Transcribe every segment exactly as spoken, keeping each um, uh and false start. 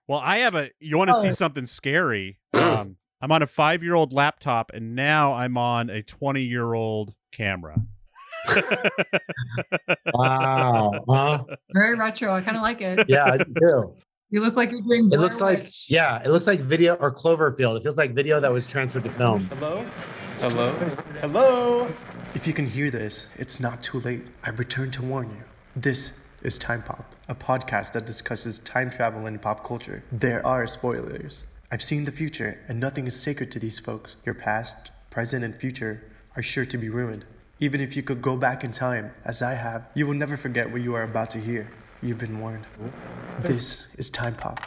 Well, I have a. You want to Oh. see something scary? Um, I'm on a five-year-old laptop, and now I'm on a twenty-year-old camera. Wow. Huh? Very retro. I kind of like it. Yeah, I do too. You look like you're doing. It Blair looks like, Witch. yeah, it looks like video or Cloverfield. It feels like video that was transferred to film. Hello? Hello? Hello? If you can hear this, it's not too late. I've returned to warn you. This is Time Pop, a podcast that discusses time travel and pop culture. There are spoilers. I've seen the future, and nothing is sacred to these folks. Your past, present, and future are sure to be ruined. Even if you could go back in time, as I have, you will never forget what you are about to hear. You've been warned. This is Time Pop.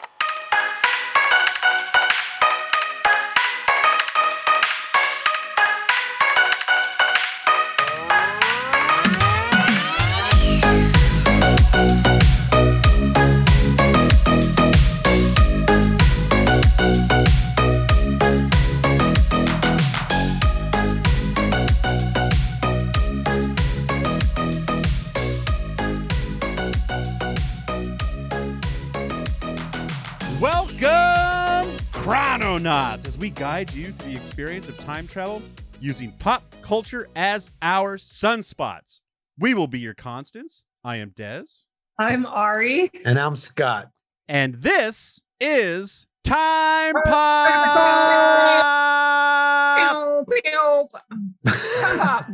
Welcome, Chrononauts, as we guide you through the experience of time travel using pop culture as our sunspots. We will be your constants. I am Dez. I'm Ari. And I'm Scott. And this is Time Pop! Pew, pew. Time Pop.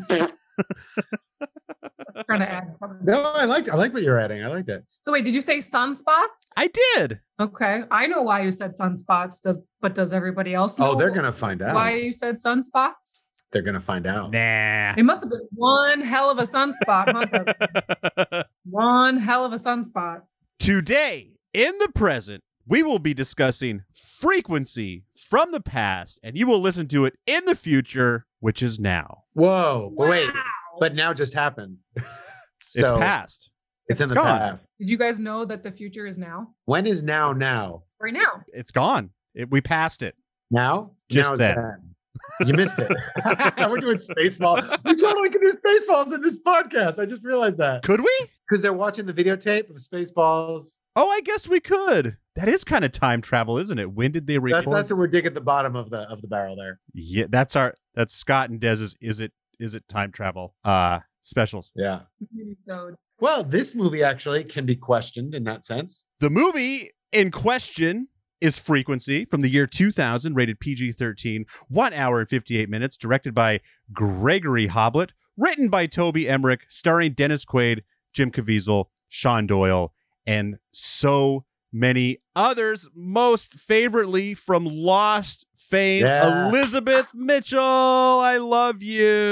Trying to add. No, I liked I like what you're adding. I liked it. So wait, did you say sunspots? I did. Okay, I know why you said sunspots. Does but does everybody else know? Oh, they're gonna find out. why you said sunspots? They're gonna find out. Nah. It must have been one hell of a sunspot, huh? Dustin? One hell of a sunspot. Today, in the present, we will be discussing frequency from the past, and you will listen to it in the future, which is now. Whoa, but wait, Wow. but now just happened. It's So, past. It's, It's in the gone. past. Did you guys know that the future is now? When is now now? Right now. It's gone. It, we passed it. Now? Just now is then. then. You missed it. We're doing Spaceballs. We totally can do Spaceballs in this podcast. I just realized that. Could we? Because they're watching the videotape of Spaceballs. Oh, I guess we could. That is kind of time travel, isn't it? When did they That, record? that's what we're digging at the bottom of the of the barrel there. Yeah, that's our that's Scott and Dez's is it is it time travel uh specials. Yeah. So Well, this movie actually can be questioned in that sense. The movie in question is Frequency from the year two thousand, rated P G thirteen, one hour and fifty-eight minutes, directed by Gregory Hoblet, written by Toby Emmerich, starring Dennis Quaid, Jim Caviezel, Sean Doyle, and so many others, most favoritely from Lost fame, Yeah. Elizabeth Mitchell. I love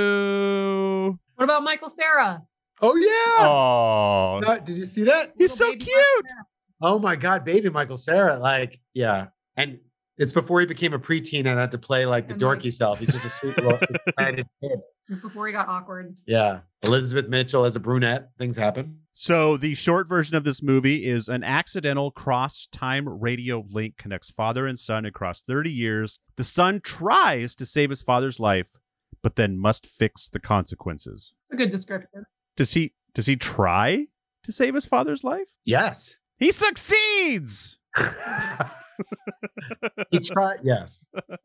you. what about Michael Cera? Oh yeah. Oh, Uh, did you see that? he's Little so baby cute. Michael Cera. Oh my God, baby Michael Cera. Like, yeah. And it's before he became a preteen and had to play like the And, like- dorky self. He's just a sweet little excited kid. Before he got awkward. Yeah. Elizabeth Mitchell as a brunette. Things happen. So the short version of this movie is an accidental cross-time radio link connects father and son across thirty years. The son tries to save his father's life, but then must fix the consequences. It's a good description. Does he does he try to save his father's life? Yes. He succeeds. He tried. Yes.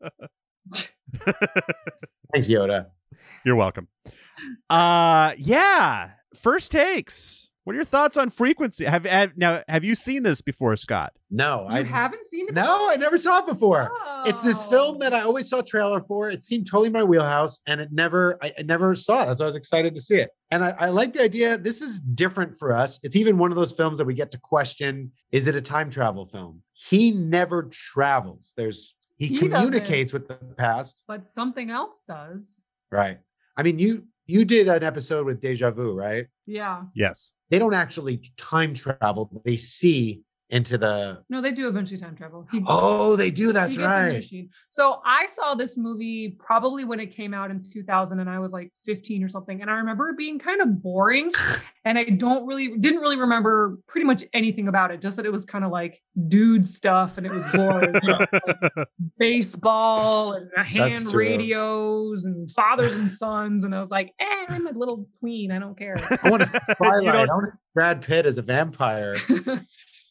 Thanks, Yoda. You're welcome. Uh yeah, first takes. What are your thoughts on Frequency? Have, have now have you seen this before, Scott? No, You I haven't seen it? No, I never saw it before. Oh. It's this film that I always saw a trailer for. It seemed totally my wheelhouse, and it never, I, I never saw it. That's why I was excited to see it. And I, I like the idea. This is different for us. It's even one of those films that we get to question: is it a time travel film? He never travels. There's he, He communicates with the past, But something else does. right? I mean, you you did an episode with Deja Vu, right? Yeah. Yes. They don't actually time travel. They see into the. No, they do eventually time travel. He, Oh, they do. That's he gets in the right. machine. So I saw this movie probably when it came out in two thousand and I was like fifteen or something. And I remember it being kind of boring. And I don't really, didn't really remember pretty much anything about it. Just that it was kind of like dude stuff and it was boring. You know, like baseball and hand true. radios and fathers and sons. And I was like, eh, I'm a little tween. I don't care. I want to Twilight. don't- I want to see Brad Pitt as a vampire.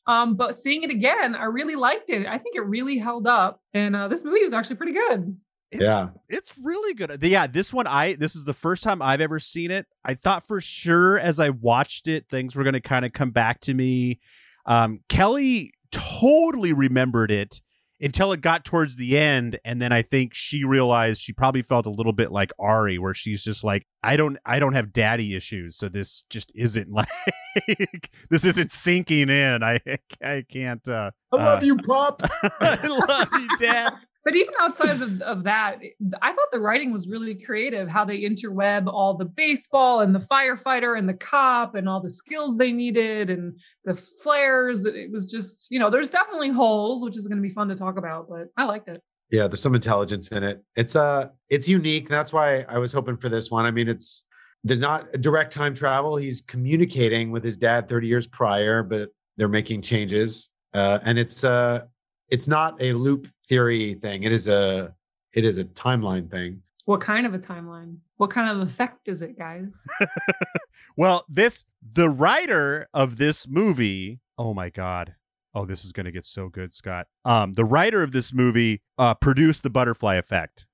Um, but seeing it again, I really liked it. I think it really held up. And uh, this movie was actually pretty good. It's, Yeah. it's really good. Yeah, this one, I this is the first time I've ever seen it. I thought for sure as I watched it, things were going to kind of come back to me. Um, Kelly totally remembered it until it got towards the end, and then I think she realized she probably felt a little bit like Ari, where she's just like, I don't I don't have daddy issues, so this just isn't like this isn't sinking in. I I can't uh I love uh, you, Pop. I love you, Dad. But even outside of, of that, I thought the writing was really creative, how they interweb all the baseball and the firefighter and the cop and all the skills they needed and the flares. It was just, you know, there's definitely holes, which is going to be fun to talk about, but I liked it. Yeah, there's some intelligence in it. It's uh it's unique. That's why I was hoping for this one. I mean, it's there's not direct time travel. He's communicating with his dad thirty years prior, but they're making changes. Uh, and it's uh it's not a loop theory thing. It is a it is a timeline thing. What kind of a timeline? What kind of effect is it, guys? Well, this the writer of this movie. Oh my God. Oh, this is going to get so good, Scott. Um, the writer of this movie uh, produced the Butterfly Effect.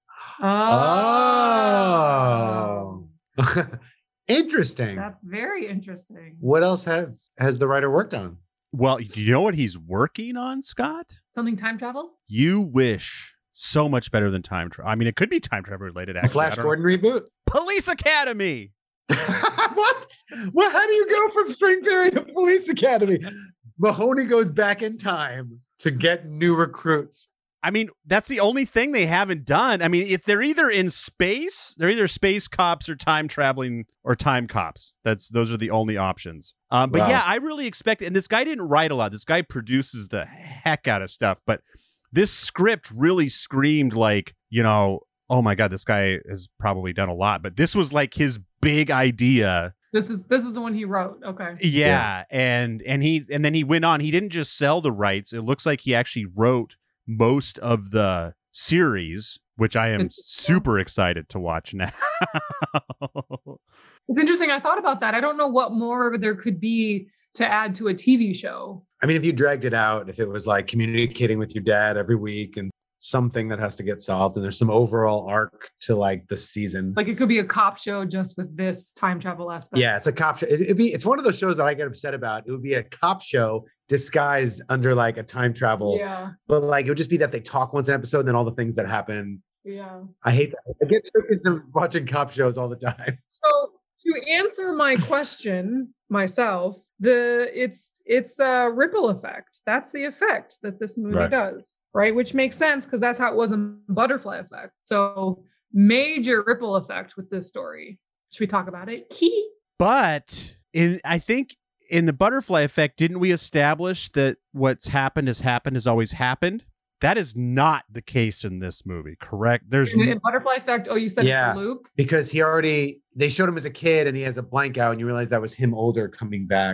Oh. Interesting. That's very interesting. What else have has the writer worked on? Well, do you know what he's working on, Scott? Something time travel? You wish so much better than time travel. I mean, it could be time travel related. A Actually, Flash I don't Gordon know. reboot? Police Academy. What? Well, how do you go from string theory to Police Academy? Mahoney goes back in time to get new recruits. I mean, that's the only thing they haven't done. I mean, if they're either in space, they're either space cops or time traveling or time cops. That's those are the only options. Um, but Wow. yeah, I really expect, and this guy didn't write a lot. This guy produces the heck out of stuff. But this script really screamed like, you know, oh my God, this guy has probably done a lot. But this was like his big idea. This is this is the one he wrote. Okay. Yeah, Yeah. and and he and then he went on. He didn't just sell the rights. It looks like he actually wrote most of the series, which I am super excited to watch now. It's interesting. I thought about that. I don't know what more there could be to add to a T V show. I mean, if you dragged it out, if it was like communicating with your dad every week and something that has to get solved, and there's some overall arc to like the season. Like it could be a cop show just with this time travel aspect. Yeah, it's a cop show. It, it'd be it's one of those shows that I get upset about. It would be a cop show disguised under like a time travel. Yeah. But like it would just be that they talk once an episode and then all the things that happen. Yeah. I hate that. I get tricked into watching cop shows all the time. So to answer my question myself, the it's it's a ripple effect. That's the effect that this movie Right. does, right? Which makes sense because that's how it was in Butterfly Effect. So major ripple effect with this story. Should we talk about it? Key. But in I think in the Butterfly Effect, didn't we establish that what's happened has happened has always happened? That is not the case in this movie, correct? There's In, in Butterfly Effect, oh, you said Yeah. it's a loop. Because he already they showed him as a kid and he has a blank out and you realize that was him older coming back.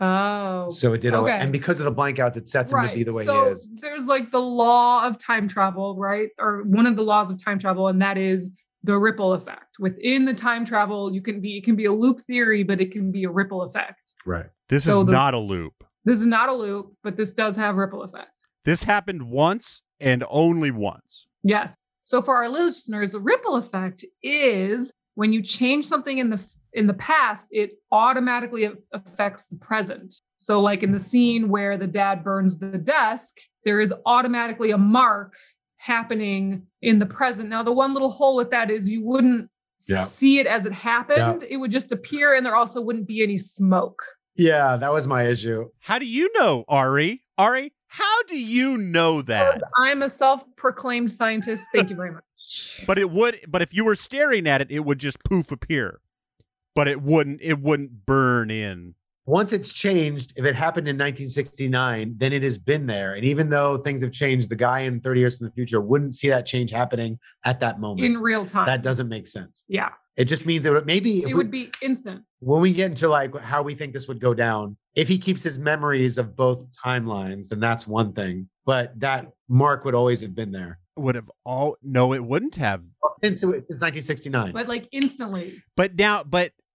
Oh. So it did all, Okay. and because of the blank outs, it sets him to be the way so he is. there's like the law of time travel, right? Or one of the laws of time travel, and that is the ripple effect. Within the time travel, you can be it can be a loop theory, but it can be a ripple effect. Right. this so is the- not a loop. This is not a loop, but this does have ripple effect. This happened once and only once. Yes. So for our listeners, a ripple effect is when you change something in the in the past, it automatically affects the present. So like in the scene where the dad burns the desk, there is automatically a mark happening in the present. Now, the one little hole with that is you wouldn't Yeah. see it as it happened. It would just appear and there also wouldn't be any smoke. Yeah, that was my issue. How do you know, Ari? Ari, how do you know that? Because I'm a self-proclaimed scientist. Thank you very much. But it would but if you were staring at it, it would just poof appear. But it wouldn't it wouldn't burn in. Once it's changed, if it happened in nineteen sixty-nine, then it has been there. And even though things have changed, the guy in thirty years from the future wouldn't see that change happening at that moment. In real time. That doesn't make sense. Yeah. It just means that maybe if It we, would be instant. when we get into like how we think this would go down, if he keeps his memories of both timelines, then that's one thing. But that mark would always have been there Would have all no, it wouldn't have. since, since nineteen sixty-nine. But like instantly. But now, but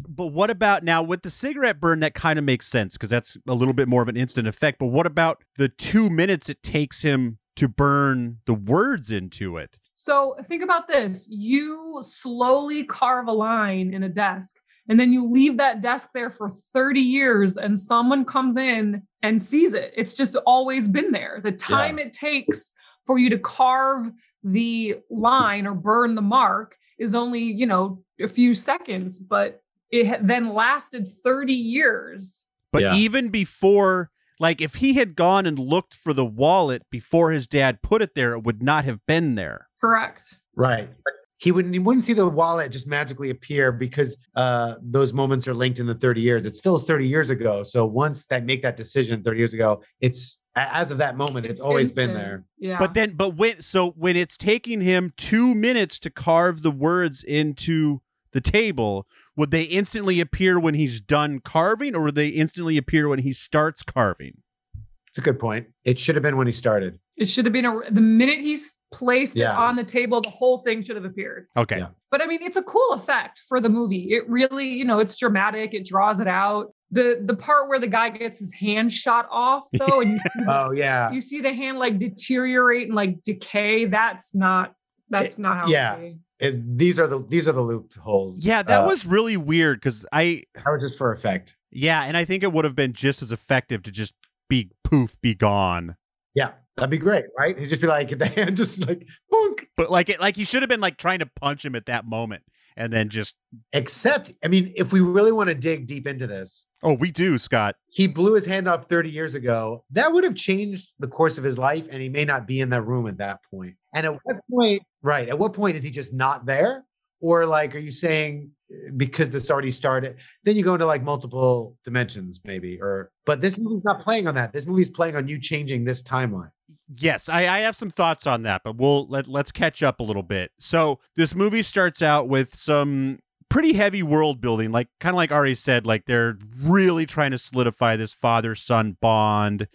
but what about now with the cigarette burn? That kind of makes sense because that's a little bit more of an instant effect. But what about the two minutes it takes him to burn the words into it? So think about this. You slowly carve a line in a desk, and then you leave that desk there for thirty years, and someone comes in and sees it. It's just always been there. The time yeah. it takes for you to carve the line or burn the mark is only, you know, a few seconds, but it then lasted thirty years. But yeah. even before, like if he had gone and looked for the wallet before his dad put it there, it would not have been there. Correct. Right. He wouldn't, he wouldn't see the wallet just magically appear because uh, those moments are linked in the thirty years. It still is thirty years ago. So once that make that decision thirty years ago, it's as of that moment, it's, it's always instant. Been there. Yeah. But then, but when, so when it's taking him two minutes to carve the words into the table, would they instantly appear when he's done carving, or would they instantly appear when he starts carving? It's a good point. It should have been when he started. It should have been a, the minute he's placed yeah. it on the table, the whole thing should have appeared. Okay. Yeah. But I mean, it's a cool effect for the movie. It really, you know, it's dramatic. It draws it out. The the part where the guy gets his hand shot off, though, and you see the, oh yeah, you see the hand like deteriorate and like decay. That's not that's it, not how. Yeah, it it, these are the these are the loopholes. Yeah, that uh, was really weird because I that was just for effect. Yeah, and I think it would have been just as effective to just be poof, be gone. Yeah, that'd be great, right? He'd just be like the hand, just like boink. But like it, like he should have been like trying to punch him at that moment, and then just. Except, I mean, if we really want to dig deep into this. Oh, we do, Scott. He blew his hand off thirty years ago. That would have changed the course of his life, and he may not be in that room at that point. And at what point, right, at what point is he just not there? Or like, are you saying because this already started, then you go into like multiple dimensions maybe, or, but this movie's not playing on that. This movie's playing on you changing this timeline. Yes, I, I have some thoughts on that, but we'll let, let's catch up a little bit. So this movie starts out with some pretty heavy world building, like kind of like Ari said, like they're really trying to solidify this father-son bond.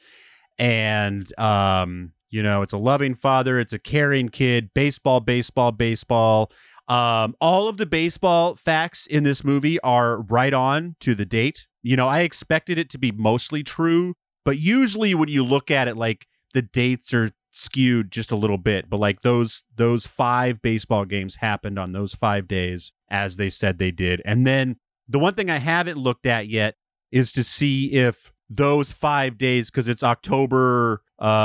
And, um, you know, it's a loving father, it's a caring kid, baseball, baseball, baseball. Um, all of the baseball facts in this movie are right on to the date. You know, I expected it to be mostly true, but usually when you look at it, like the dates are skewed just a little bit. But like those those five baseball games happened on those five days as they said they did. And then the one thing I haven't looked at yet is to see if those five days, because it's October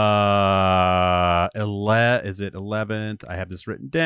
uh ele- is it eleventh? I have this written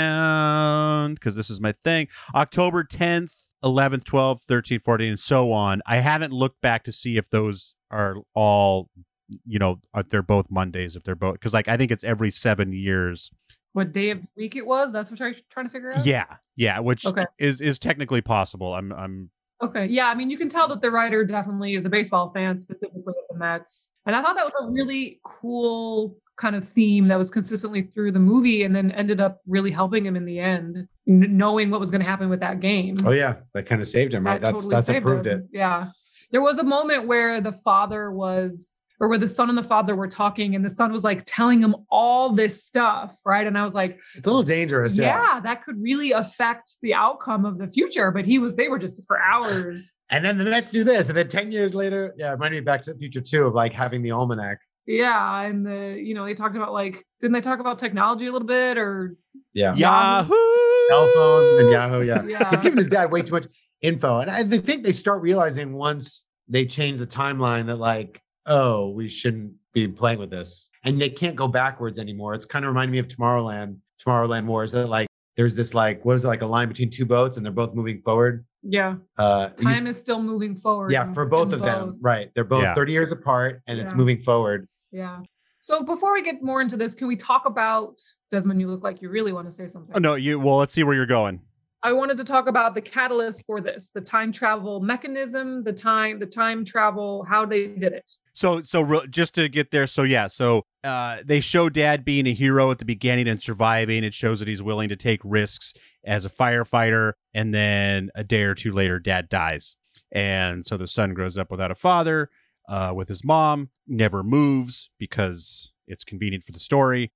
down because this is my thing. October tenth, eleventh, twelfth, thirteenth, fourteenth, and so on. I haven't looked back to see if those are all, you know, if they're both Mondays, if they're both, because like I think it's every seven years. What day of the week it was? That's what you're trying to figure out? Yeah, yeah, which okay. is is technically possible. I'm I'm Okay. Yeah. I mean, you can tell that the writer definitely is a baseball fan, specifically of the Mets. And I thought that was a really cool kind of theme that was consistently through the movie and then ended up really helping him in the end, n- knowing what was going to happen with that game. Oh, yeah. That kind of saved him, right? That That's totally that's saved improved him. it. Yeah. There was a moment where the father was, or where the son and the father were talking, and the son was like telling him all this stuff, right? And I was like, it's a little dangerous. Yeah, yeah, that could really affect the outcome of the future. But he was, they were just for hours. And then the Mets do this, and then ten years later, yeah, it reminded me of Back to the Future too, of like having the almanac. Yeah, and the you know they talked about like didn't they talk about technology a little bit or yeah Yahoo cell phone and Yahoo yeah. yeah. He's giving his dad way too much info, and I think they start realizing once they change the timeline that like, oh, we shouldn't be playing with this. And they can't go backwards anymore. It's kind of reminding me of Tomorrowland, Tomorrowland Wars. That like, there's this like, what is it, like a line between two boats and they're both moving forward. Yeah. Uh, Time you, is still moving forward. Yeah, for both of both. them. Right. They're both yeah. thirty years apart and yeah. it's moving forward. Yeah. So before we get more into this, can we talk about, Desmond, you look like you really want to say something. Oh, no, you, well, let's see where you're going. I wanted to talk about the catalyst for this, the time travel mechanism, the time, the time travel, how they did it. So, so re- just to get there. So yeah, so uh, they show Dad being a hero at the beginning and surviving. It shows that he's willing to take risks as a firefighter. And then a day or two later, Dad dies. And so the son grows up without a father, uh, with his mom, never moves because it's convenient for the story.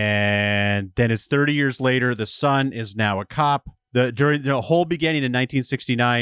And then it's thirty years later, the son is now a cop. The during the whole beginning in nineteen sixty-nine,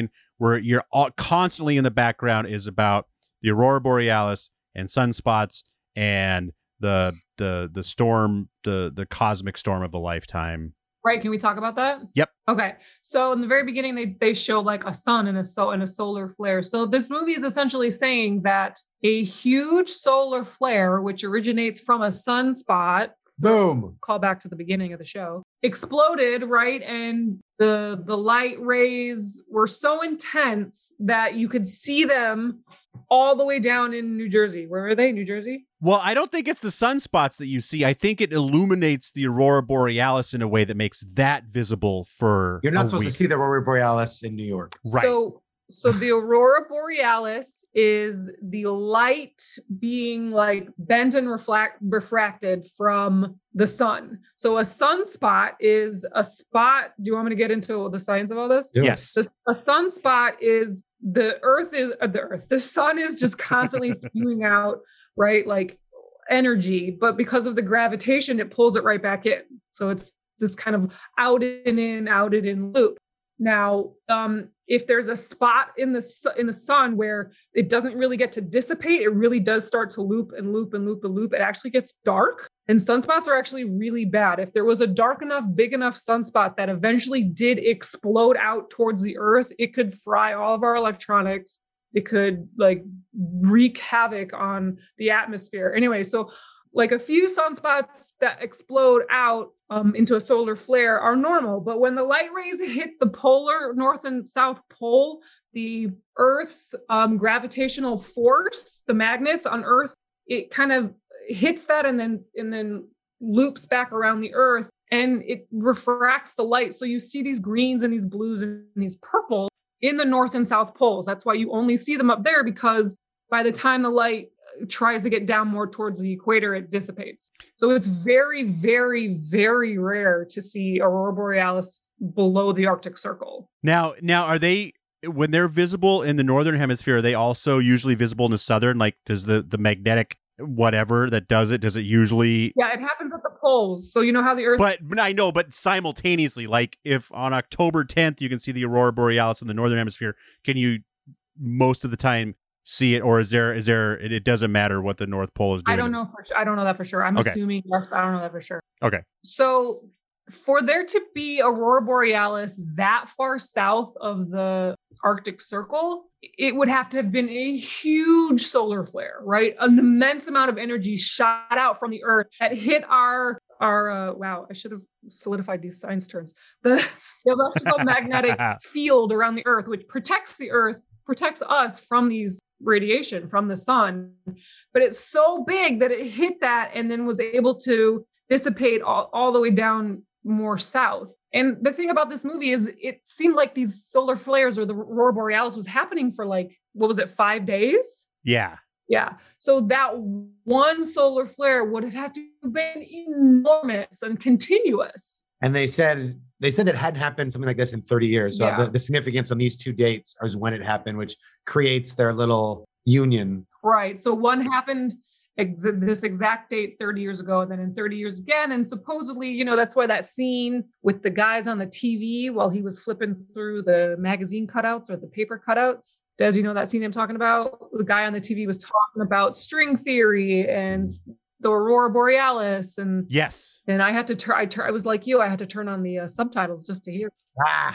where you're all, constantly in the background is about the aurora borealis and sunspots and the the the storm, the the cosmic storm of a lifetime. Right. Can we talk about that? Yep. Okay. So in the very beginning, they, they show like a sun and a so and a solar flare. So this movie is essentially saying that a huge solar flare, which originates from a sunspot, Boom. call back to the beginning of the show, exploded, right? And the the light rays were so intense that you could see them all the way down in New Jersey. Where are they? New Jersey? Well, I don't think it's the sunspots that you see. I think it illuminates the aurora borealis in a way that makes that visible for You're not a supposed week. to see the aurora borealis in New York. Right. So, so the aurora borealis is the light being like bent and reflect, refracted from the sun. So a sunspot is a spot. Do you want me to get into the science of all this? Do it. Yes. The, a sunspot is the earth is uh, the earth. The sun is just constantly spewing out, right? Like energy, but because of the gravitation, it pulls it right back in. So it's this kind of out and in, out and in loop. Now, um, if there's a spot in the su- in the sun where it doesn't really get to dissipate, it really does start to loop and loop and loop and loop. It actually gets dark, and sunspots are actually really bad. If there was a dark enough, big enough sunspot that eventually did explode out towards the Earth, it could fry all of our electronics. It could like wreak havoc on the atmosphere. Anyway, so like a few sunspots that explode out um, into a solar flare are normal. But when the light rays hit the polar north and south pole, the Earth's um, gravitational force, the magnets on Earth, it kind of hits that and then and then loops back around the Earth and it refracts the light. So you see these greens and these blues and these purples in the north and south poles. That's why you only see them up there, because by the time the light tries to get down more towards the equator, it dissipates. So it's very, very, very rare to see aurora borealis below the Arctic Circle. Now, now, are they, when they're visible in the northern hemisphere, are they also usually visible in the southern? Like, does the, the magnetic whatever that does it, does it usually? Yeah, it happens at the poles. So you know how the Earth... But, but I know, but simultaneously, like if on October tenth, you can see the aurora borealis in the northern hemisphere, can you most of the time see it, or is there is there it, it doesn't matter what the North Pole is doing? I don't know for sure. I don't know that for sure. I'm Okay. assuming yes, but I don't know that for sure. Okay. So for there to be aurora borealis that far south of the Arctic Circle, it would have to have been a huge solar flare, right? An immense amount of energy shot out from the Earth that hit our our uh, wow, I should have solidified these science terms. The, the electrical magnetic field around the Earth, which protects the Earth, protects us from these radiation from the sun, but it's so big that it hit that and then was able to dissipate all, all the way down more south. And the thing about this movie is it seemed like these solar flares or the aurora borealis was happening for like, what was it, five days? Yeah. Yeah. So that one solar flare would have had to have been enormous and continuous. And they said they said it hadn't happened something like this in thirty years. So Yeah. the, the significance on these two dates is when it happened, which creates their little union. Right. So one happened ex- this exact date thirty years ago, and then in thirty years again. And supposedly, you know, that's why that scene with the guys on the T V while he was flipping through the magazine cutouts or the paper cutouts. Des, you know that scene I'm talking about? The guy on the T V was talking about string theory and the aurora borealis, and Yes. and I had to turn. I, tur- I was like you. I had to turn on the uh, subtitles just to hear. Ah,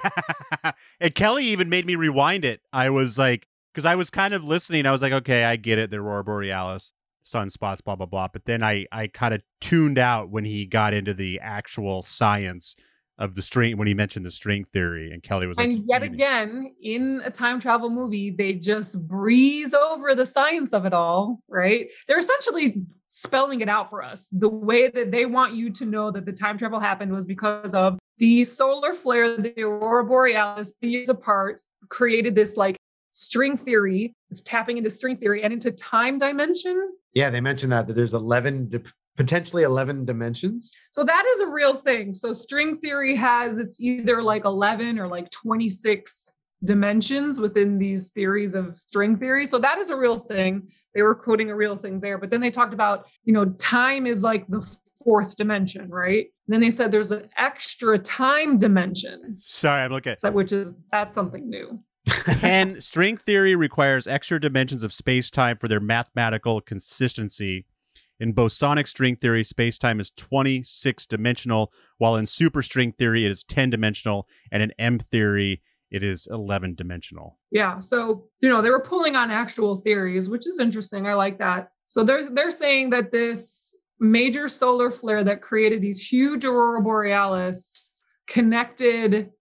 And Kelly even made me rewind it. I was like, because I was kind of listening. I was like, okay, I get it. The aurora borealis, sunspots, blah, blah, blah. But then I, I kind of tuned out when he got into the actual science of the string, when he mentioned the string theory. And Kelly was like, And yet "You- again, in a time travel movie, they just breeze over the science of it all, right? They're essentially spelling it out for us. The way that they want you to know that the time travel happened was because of the solar flare, the aurora borealis, years apart, created this like string theory. It's tapping into string theory and into time dimension. yeah, they mentioned that that there's eleven, di- potentially eleven dimensions. So that is a real thing. So string theory has, it's either like eleven or like twenty-six dimensions within these theories of string theory. So that is a real thing. They were quoting a real thing there. But then they talked about, you know, time is like the fourth dimension, right? And then they said there's an extra time dimension, Sorry, I'm looking at so- which is, that's something new. ten, string theory requires extra dimensions of space-time for their mathematical consistency. In bosonic string theory, space-time is twenty-six dimensional, while in superstring theory, it is ten dimensional, and in M theory, it is eleven dimensional. Yeah. So, you know, they were pulling on actual theories, which is interesting. I like that. So they're they're saying that this major solar flare that created these huge aurora borealis connected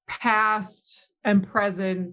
past and present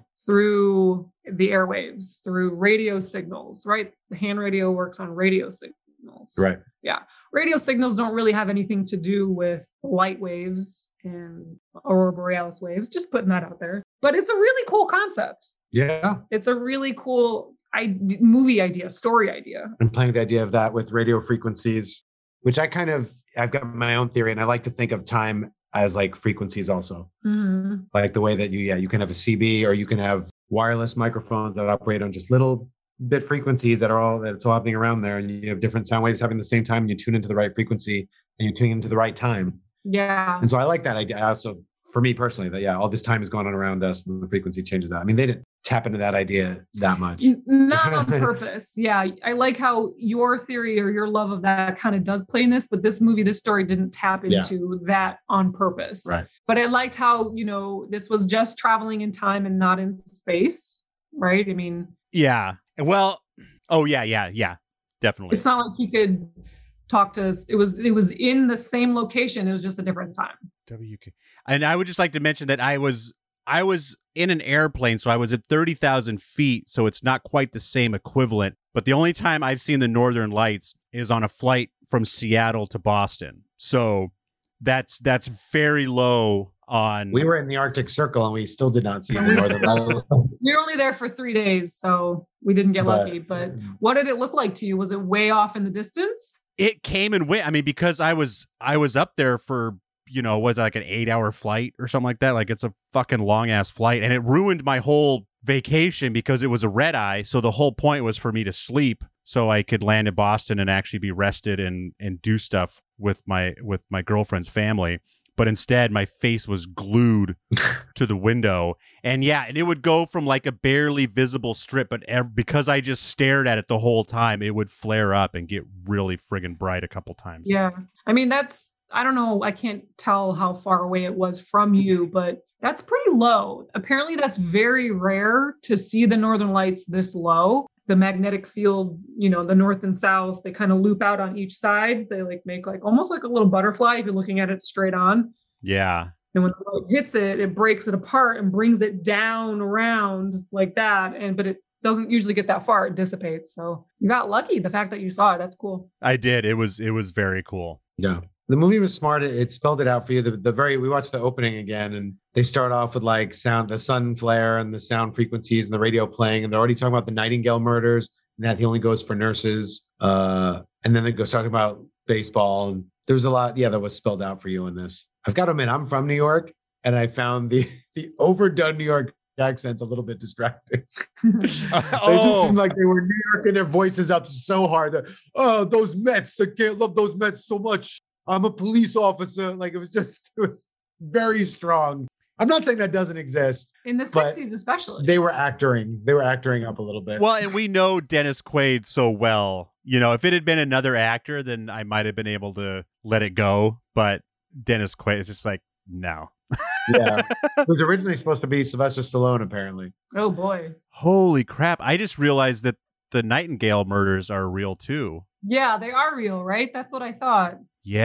through the airwaves, through radio signals, right? The hand radio works on radio signals. Right. Yeah. Radio signals don't really have anything to do with light waves and aurora borealis waves, just putting that out there. But it's a really cool concept. Yeah. It's a really cool I- movie idea, story idea. And playing the idea of that with radio frequencies, which I kind of, I've got my own theory, and I like to think of time as like frequencies also. Mm-hmm. Like the way that you, yeah, you can have a C B, or you can have wireless microphones that operate on just little bit frequencies that are all, that's all happening around there. And you have different sound waves happening at the same time, and you tune into the right frequency and you tune into the right time. Yeah. And so I like that idea. Also, for me personally, that, yeah, all this time is going on around us and the frequency changes that. I mean, they didn't tap into that idea that much. N- Not on purpose. Yeah. I like how your theory or your love of that kind of does play in this, but this movie, this story didn't tap into yeah. that on purpose. Right. But I liked how, you know, this was just traveling in time and not in space. Right. I mean, yeah. Well, oh yeah, yeah, yeah. Definitely. It's not like you could talk to us. It was, it was in the same location. It was just a different time. W K. And I would just like to mention that I was I was in an airplane, so I was at thirty thousand feet, so it's not quite the same equivalent. But the only time I've seen the Northern Lights is on a flight from Seattle to Boston. So that's that's very low on... We were in the Arctic Circle, and we still did not see the Northern Lights. We were only there for three days, so we didn't get But- lucky. But what did it look like to you? Was it way off in the distance? It came and went. I mean, because I was I was up there for, you know, was it like an eight hour flight or something like that? Like, it's a fucking long ass flight, and it ruined my whole vacation because it was a red eye. So the whole point was for me to sleep so I could land in Boston and actually be rested and and do stuff with my with my girlfriend's family. But instead, my face was glued to the window. And yeah, and it would go from like a barely visible strip, but ev- because I just stared at it the whole time, it would flare up and get really friggin' bright a couple times. Yeah. I mean, that's, I don't know. I can't tell how far away it was from you, but that's pretty low. Apparently, that's very rare to see the Northern Lights this low. The magnetic field, you know, the north and south, they kind of loop out on each side. They like make like almost like a little butterfly if you're looking at it straight on. Yeah. And when the light hits it, it breaks it apart and brings it down around like that. And but it doesn't usually get that far. It dissipates. So you got lucky. The fact that you saw it, that's cool. I did. It was it was very cool. Yeah. The movie was smart. It, it spelled it out for you. The, the very, we watched the opening again, and they start off with like sound, the sun flare and the sound frequencies and the radio playing. And they're already talking about the Nightingale murders, and that he only goes for nurses. Uh, and then they go talking about baseball. And there's a lot, yeah, that was spelled out for you in this. I've got to admit, I'm from New York, and I found the, the overdone New York accents a little bit distracting. They just seemed like they were New York and their voices up so hard that, oh, those Mets, I can't love those Mets so much. I'm a police officer. Like, it was just, it was very strong. I'm not saying that doesn't exist. In the But sixties, especially. They were acting. They were acting up a little bit. Well, and we know Dennis Quaid so well. You know, if it had been another actor, then I might have been able to let it go. But Dennis Quaid is just like, no. Yeah. It was originally supposed to be Sylvester Stallone, apparently. Oh, boy. Holy crap. I just realized that the Nightingale murders are real too. Yeah, they are real, right? That's what I thought.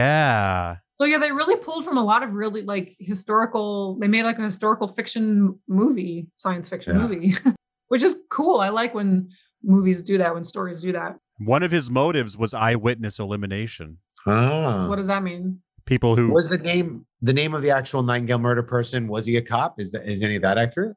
Yeah. So yeah, they really pulled from a lot of really like historical, they made like a historical fiction movie, science fiction Yeah. movie, which is cool. I like when movies do that, when stories do that. One of his motives was eyewitness elimination. Ah. What does that mean? People who Was the name the name of the actual Nightingale murder person? Was he a cop? Is that is any of that accurate?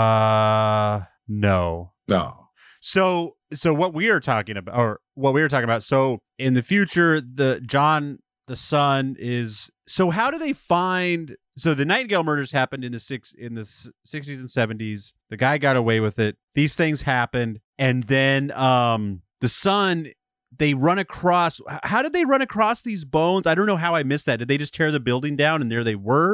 uh no. No. So so what we are talking about, or what we were talking about, so in the future, the John the son is, so how do they find, so the Nightingale murders happened in the six in the s- sixties and seventies. The guy got away with it. These things happened, and then um the son, they run across, how did they run across these bones? I don't know how I missed that. Did they just tear the building down and there they were?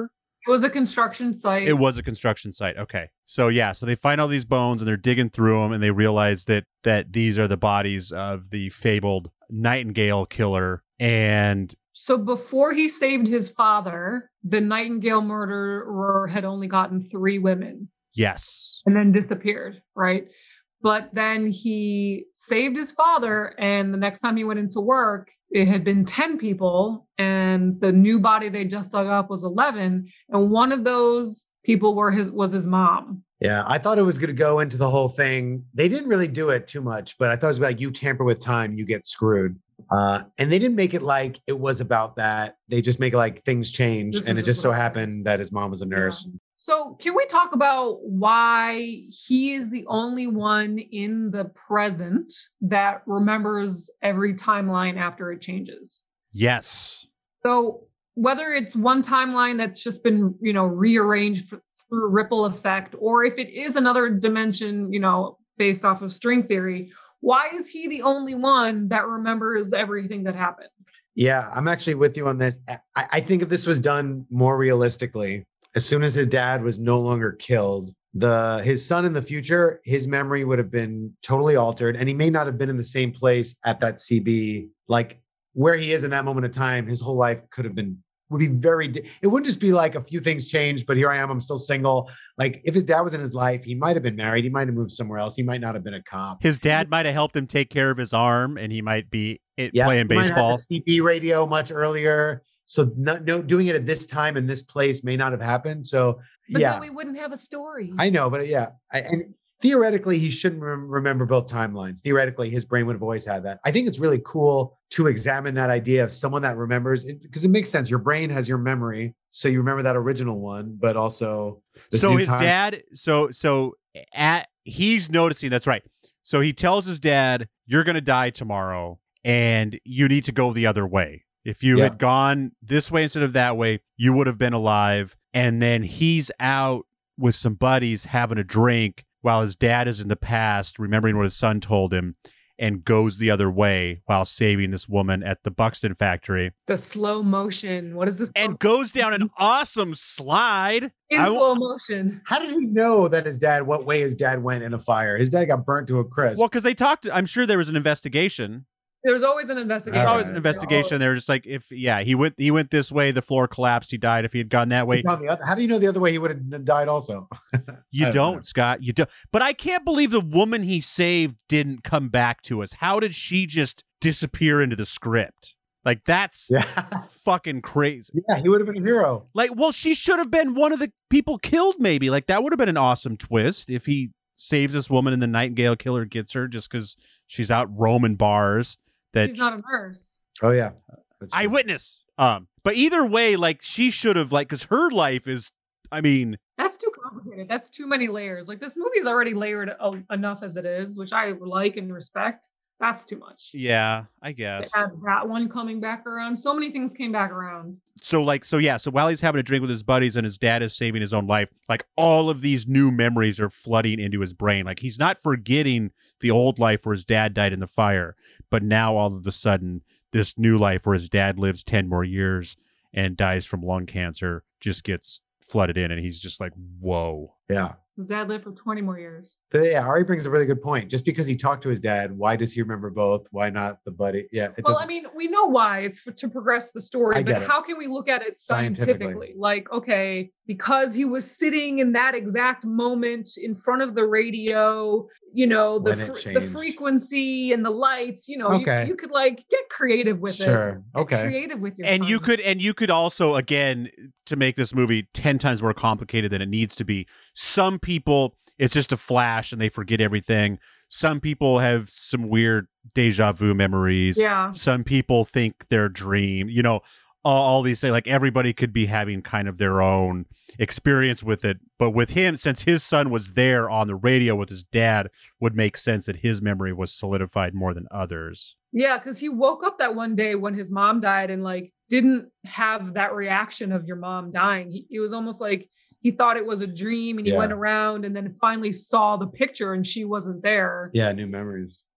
It was a construction site. It was a construction site. Okay. So yeah, so they find all these bones and they're digging through them and they realize that that these are the bodies of the fabled Nightingale killer. And So before he saved his father, the Nightingale murderer had only gotten three women yes. and then disappeared, right? But then he saved his father, and the next time he went into work, it had been ten people, and the new body they just dug up was eleven, and one of those people were his was his mom. Yeah, I thought it was going to go into the whole thing. They didn't really do it too much, but I thought it was like, you tamper with time, you get screwed. Uh, and they didn't make it like it was about that. They just make it like things change. This And is it just so what- happened that his mom was a nurse. Yeah. So can we talk about why he is the only one in the present that remembers every timeline after it changes? Yes. So whether it's one timeline that's just been, you know, rearranged for, through ripple effect, or if it is another dimension, you know, based off of string theory, why is he the only one that remembers everything that happened? Yeah, I'm actually with you on this. I, I think if this was done more realistically, as soon as his dad was no longer killed, the his son in the future, his memory would have been totally altered, and he may not have been in the same place at that C B. Like where he is in that moment of time, his whole life could have been would be very. Di- it wouldn't just be like a few things changed, but here I am, I'm still single. Like if his dad was in his life, he might have been married, he might have moved somewhere else, he might not have been a cop. His dad might have helped him take care of his arm and he might be it, Yeah, playing he might have had baseball. the C B radio much earlier. So no, no, doing it at this time in this place may not have happened. So But yeah, then we wouldn't have a story. I know, but yeah, I, and theoretically, he shouldn't rem- remember both timelines. Theoretically, his brain would have always had that. I think it's really cool to examine that idea of someone that remembers it, because it makes sense. Your brain has your memory, so you remember that original one, but also this So new his time- dad, so so at he's noticing, that's right. So he tells his dad, "You're going to die tomorrow, and you need to go the other way. If you Yeah. had gone this way instead of that way, you would have been alive." And then he's out with some buddies having a drink while his dad is in the past, remembering what his son told him, and goes the other way while saving this woman at the Buxton factory, The slow motion. What is this? and goes down an awesome slide. in I- slow motion. How did he know that his dad, what way his dad went in a fire? His dad got burnt to a crisp. Well, because they talked, I'm sure there was an investigation. There's always an investigation. There's All always right. an investigation. They were just like, if yeah, he went he went this way, the floor collapsed, he died. If he had gone that way, He found the other- How do you know the other way he would have died also? you I don't, don't know. Scott. You don't. But I can't believe the woman he saved didn't come back to us. How did she just disappear into the script? Like that's Yeah. fucking crazy. Yeah, he would have been a hero. Like, well, she should have been one of the people killed. Maybe like that would have been an awesome twist if he saves this woman and the Nightingale killer gets her just because she's out roaming bars. That He's not a nurse. Oh, yeah. That's true. eyewitness. Um, but either way, like she should have like because her life is. I mean, That's too complicated. That's too many layers. Like this movie's already layered a- enough as it is, which I like and respect. That's too much. yeah, I To guess. add that one coming back around. So many things came back around. So like, so yeah, so while he's having a drink with his buddies and his dad is saving his own life, like all of these new memories are flooding into his brain. Like he's not forgetting the old life where his dad died in the fire, but now all of a sudden this new life where his dad lives ten more years and dies from lung cancer just gets flooded in, and he's just like, whoa. Yeah. His dad lived for twenty more years. But yeah, Ari brings a really good point. Just because he talked to his dad, why does he remember both? Why not the buddy? Yeah. It Well, doesn't- I mean, we know why. It's for, to progress the story, I but get it. how can we look at it Scientifically. scientifically? Like, okay, because he was sitting in that exact moment in front of the radio, you know, the When it fr- the changed. frequency and the lights, you know, you- Okay. you, could like get creative with it. Sure. Get Okay. creative with your And you son. could and you could also, again, to make this movie ten times more complicated than it needs to be, some people it's just a flash and they forget everything. Some people have some weird deja vu memories. Yeah. Some people think they're dream, you know, all, all these things. Like everybody could be having kind of their own experience with it. But with him, since his son was there on the radio with his dad, would make sense that his memory was solidified more than others. Yeah, because he woke up that one day when his mom died and like didn't have that reaction of your mom dying. He, it was almost like he thought it was a dream and he Yeah. went around and then finally saw the picture and she wasn't there. yeah, new memories.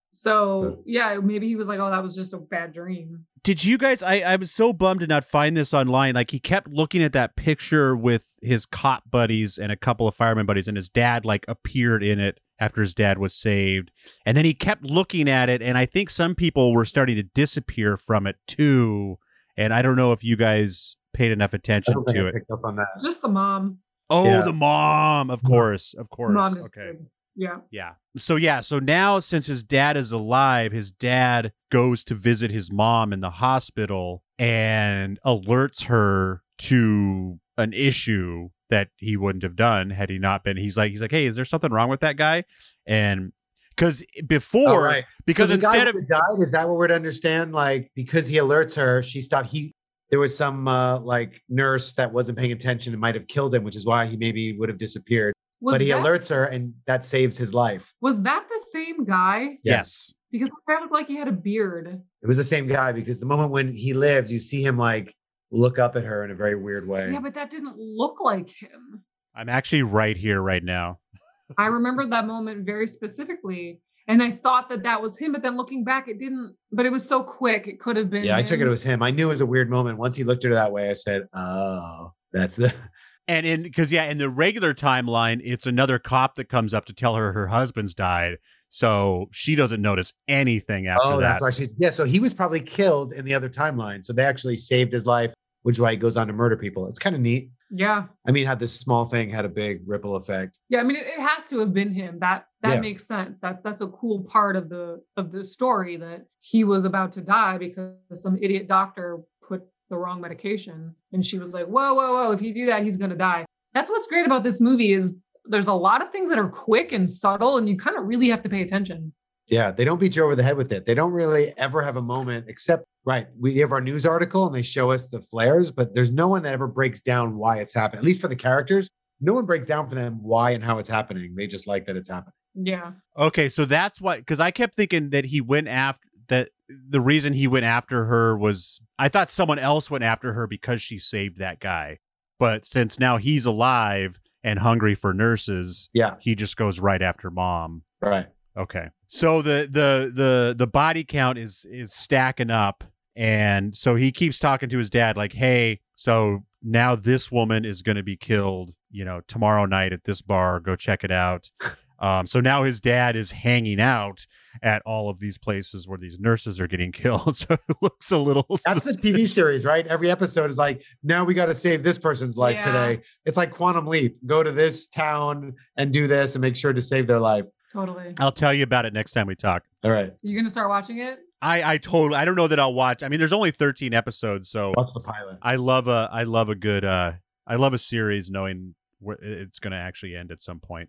So yeah, maybe he was like, oh, that was just a bad dream. Did you guys, I, I was so bummed to not find this online. Like, he kept looking at that picture with his cop buddies and a couple of fireman buddies, and his dad, like, appeared in it after his dad was saved. And then he kept looking at it, and I think some people were starting to disappear from it, too. And I don't know if you guys paid enough I attention don't think to I it. picked up on that. Just the mom. Oh, Yeah. the mom, of course, of course. Mom is Okay. good. Yeah. Yeah. So yeah, so now since his dad is alive, his dad goes to visit his mom in the hospital and alerts her to an issue that he wouldn't have done had he not been. He's like, he's like, hey, is there something wrong with that guy? And because before, Oh, right. because So the guy instead of who died, is that what we're to understand? Like, because he alerts her, she stopped. He there was some uh, like nurse that wasn't paying attention and might have killed him, which is why he maybe would have disappeared. Was but he that, alerts her, and that saves his life. was that the same guy? yes. Because the guy looked like he had a beard. It was the same guy because the moment when he lives, you see him like look up at her in a very weird way. Yeah, but that didn't look like him. I'm actually right here right now. I remember that moment very specifically. And I thought that that was him, but then looking back, it didn't, but it was so quick. It could have been. Yeah, I took it him. was him. I knew it was a weird moment. Once he looked at her that way, I said, "Oh, that's the." And in because yeah, in the regular timeline, it's another cop that comes up to tell her her husband's died. So she doesn't notice anything after Oh, that. that's why she. Yeah, so he was probably killed in the other timeline. So they actually saved his life, which is why he goes on to murder people. It's kind of neat. Yeah. I mean, how this small thing had a big ripple effect. Yeah. I mean, it, it has to have been him. That that Yeah. makes sense. That's that's a cool part of the of the story, that he was about to die because some idiot doctor put the wrong medication. And she was like, whoa, whoa, whoa, if you do that, he's gonna die. That's what's great about this movie is there's a lot of things that are quick and subtle, and you kind of really have to pay attention. Yeah, they don't beat you over the head with it. They don't really ever have a moment, except, right, we have our news article and they show us the flares, but there's no one that ever breaks down why it's happening. At least for the characters, no one breaks down for them why and how it's happening. They just like that it's happening. Yeah. Okay, so that's why, because I kept thinking that he went after, that the reason he went after her was, I thought someone else went after her because she saved that guy. But since now he's alive and hungry for nurses, Yeah, he just goes right after mom. right. Okay. So the the the the body count is is stacking up, and so he keeps talking to his dad like, "Hey, so now this woman is going to be killed, you know, tomorrow night at this bar. Go check it out." Um, so now his dad is hanging out at all of these places where these nurses are getting killed. So it looks a little. That's the sus- T V series, right? Every episode is like, now we got to save this person's life Yeah. today. It's like Quantum Leap. Go to this town and do this and make sure to save their life. Totally. I'll tell you about it next time we talk. All right. You gonna start watching it? I I totally. I don't know that I'll watch. I mean, there's only thirteen episodes, so. Watch the pilot. I love a I love a good uh I love a series knowing where it's going to actually end at some point.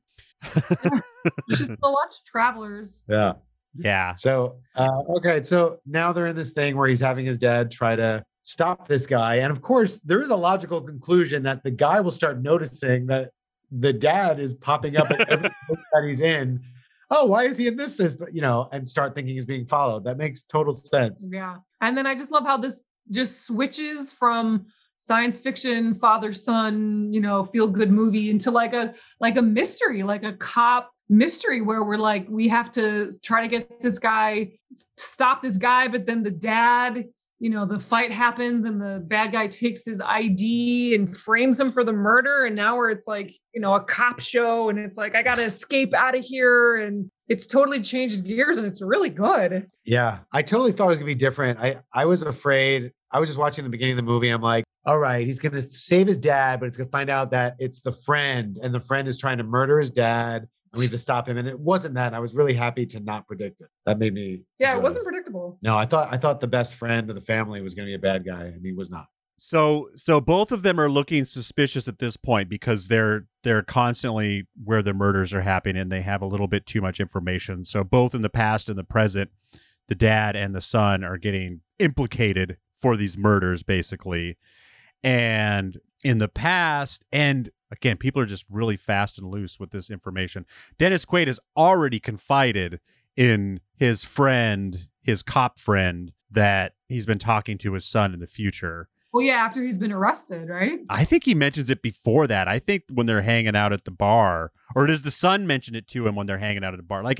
You should still watch Travelers. Yeah. Yeah. So, uh, okay. So now they're in this thing where he's having his dad try to stop this guy. And of course, there is a logical conclusion that the guy will start noticing that the dad is popping up at every place that he's in. Oh, why is he in this? But you know, and start thinking he's being followed. That makes total sense. Yeah. And then I just love how this just switches from science fiction, father son, you know, feel good movie into like a like a mystery, like a cop mystery where we're like, we have to try to get this guy, stop this guy, but then the dad, you know, the fight happens and the bad guy takes his I D and frames him for the murder. And now where it's like, you know, a cop show and it's like, I got to escape out of here. And it's totally changed gears and it's really good. Yeah, I totally thought it was gonna be different. I I was afraid. I was just watching the beginning of the movie. I'm like, all right, he's gonna save his dad, but it's gonna find out that it's the friend, and the friend is trying to murder his dad, and we have to stop him. And it wasn't that. I was really happy to not predict it. That made me. Yeah, enjoy it wasn't this. predictable. No, I thought I thought the best friend of the family was gonna be a bad guy, and he was not. So so both of them are looking suspicious at this point because they're they're constantly where the murders are happening and they have a little bit too much information. So both in the past and the present, the dad and the son are getting implicated for these murders basically. And in the past, and again, people are just really fast and loose with this information. Dennis Quaid has already confided in his friend, his cop friend, that he's been talking to his son in the future. Well, yeah, after he's been arrested, right? I think he mentions it before that. I think when they're hanging out at the bar, or does the son mention it to him when they're hanging out at the bar? Like,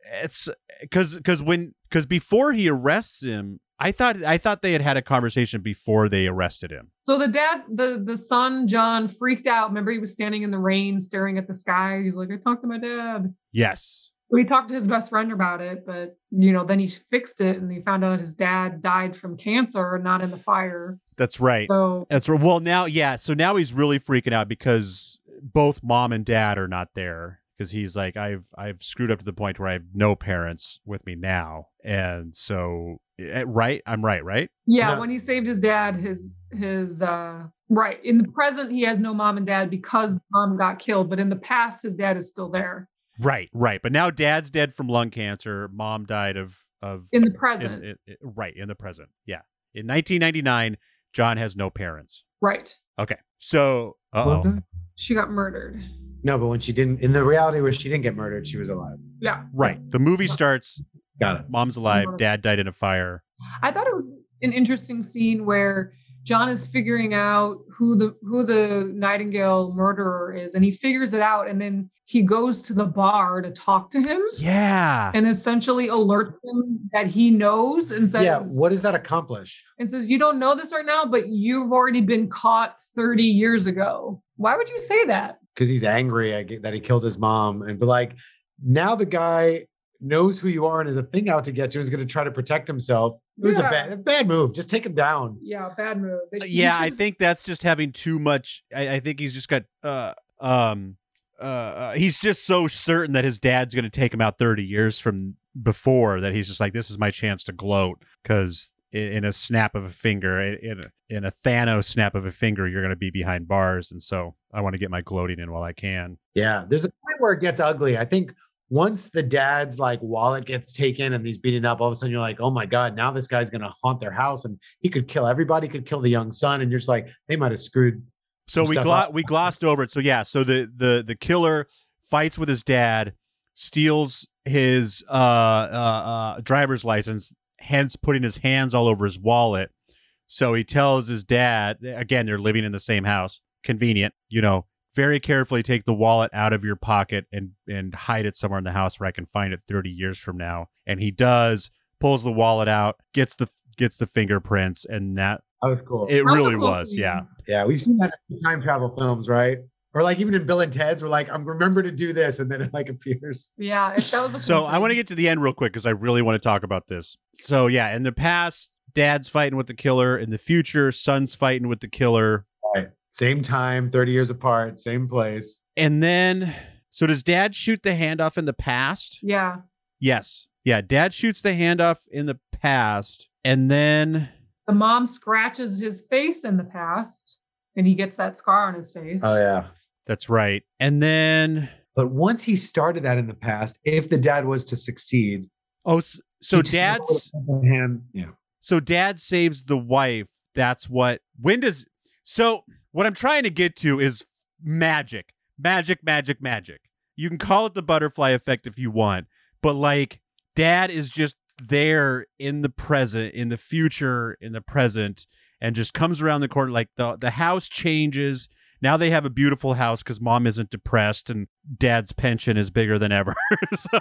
it's because because when because before he arrests him, I thought I thought they had had a conversation before they arrested him. So the dad, the the son, John, freaked out. Remember, he was standing in the rain, staring at the sky. He's like, "I talked to my dad." Yes. So he talked to his best friend about it, but you know, then he fixed it, and he found out his dad died from cancer, not in the fire. That's right. So That's right. Well, now, yeah. So now he's really freaking out because both mom and dad are not there. Because he's like, I've I've screwed up to the point where I have no parents with me now, and so eh, right, I'm right, right? yeah, No. when he saved his dad, his his uh right in the present he has no mom and dad because mom got killed, but in the past his dad is still there. Right, right. But now dad's dead from lung cancer. Mom died of of In the in- present, in- in- right in the present. Yeah, in nineteen ninety-nine, John has no parents. right? Okay, so uh oh, She got murdered. No, but when she didn't, in the reality where she didn't get murdered, she was alive. Yeah, right. The movie starts. Got it. Mom's alive. Dad died in a fire. I thought it was an interesting scene where John is figuring out who the who the Nightingale murderer is, and he figures it out, and then he goes to the bar to talk to him Yeah. and essentially alerts him that he knows and says, Yeah. What does that accomplish? and says, "You don't know this right now, but you've already been caught thirty years ago." Why would you say that? Because he's angry I get, that he killed his mom, and but like now the guy knows who you are and is a thing out to get you. Is going to try to protect himself. It was Yeah. a bad, a bad move. Just take him down. Yeah, bad move. They should- Yeah, you I should- think that's just having too much. I, I think he's just got. Uh, um, uh, uh, he's just so certain that his dad's going to take him out thirty years from before that he's just like, this is my chance to gloat because in, in a snap of a finger, in a, in a Thanos snap of a finger, you're going to be behind bars, and so I want to get my gloating in while I can. Yeah, there's a point where it gets ugly. I think once the dad's like wallet gets taken and he's beaten up, all of a sudden you're like, oh my God, now this guy's gonna haunt their house and he could kill everybody, could kill the young son, and you're just like, they might have screwed. So some we stuff glo- up. we glossed over it. So yeah, so the the the killer fights with his dad, steals his uh, uh, uh, driver's license, hence putting his hands all over his wallet. So he tells his dad, again, they're living in the same house, convenient, you know, very carefully take the wallet out of your pocket and and hide it somewhere in the house where I can find it thirty years from now. And he does, pulls the wallet out, gets the gets the fingerprints, and that That was cool. it That was a really cool was, scene. yeah. Yeah, we've seen that in time travel films, right? Or like even in Bill and Ted's, we're like, I'm remember to do this, and then it like appears. Yeah, if that was a So cool I want to scene. get to the end real quick because I really want to talk about this. So yeah, in the past, dad's fighting with the killer. In the future, son's fighting with the killer. Right. Same time, thirty years apart, same place. And then, so does dad shoot the handoff in the past? Yeah. Yes. Yeah, dad shoots the handoff in the past. And then, The mom scratches his face in the past, and he gets that scar on his face. Oh yeah. that's right. And then, But once he started that in the past, if the dad was to succeed, oh, s- so he just never dad's, would've had hand. Yeah. so dad saves the wife. That's what, when does, so what I'm trying to get to is magic. Magic, magic, magic. You can call it the butterfly effect if you want, but like dad is just there in the present, in the future, in the present, and just comes around the corner. Like the, the house changes. Now they have a beautiful house because mom isn't depressed and dad's pension is bigger than ever. so,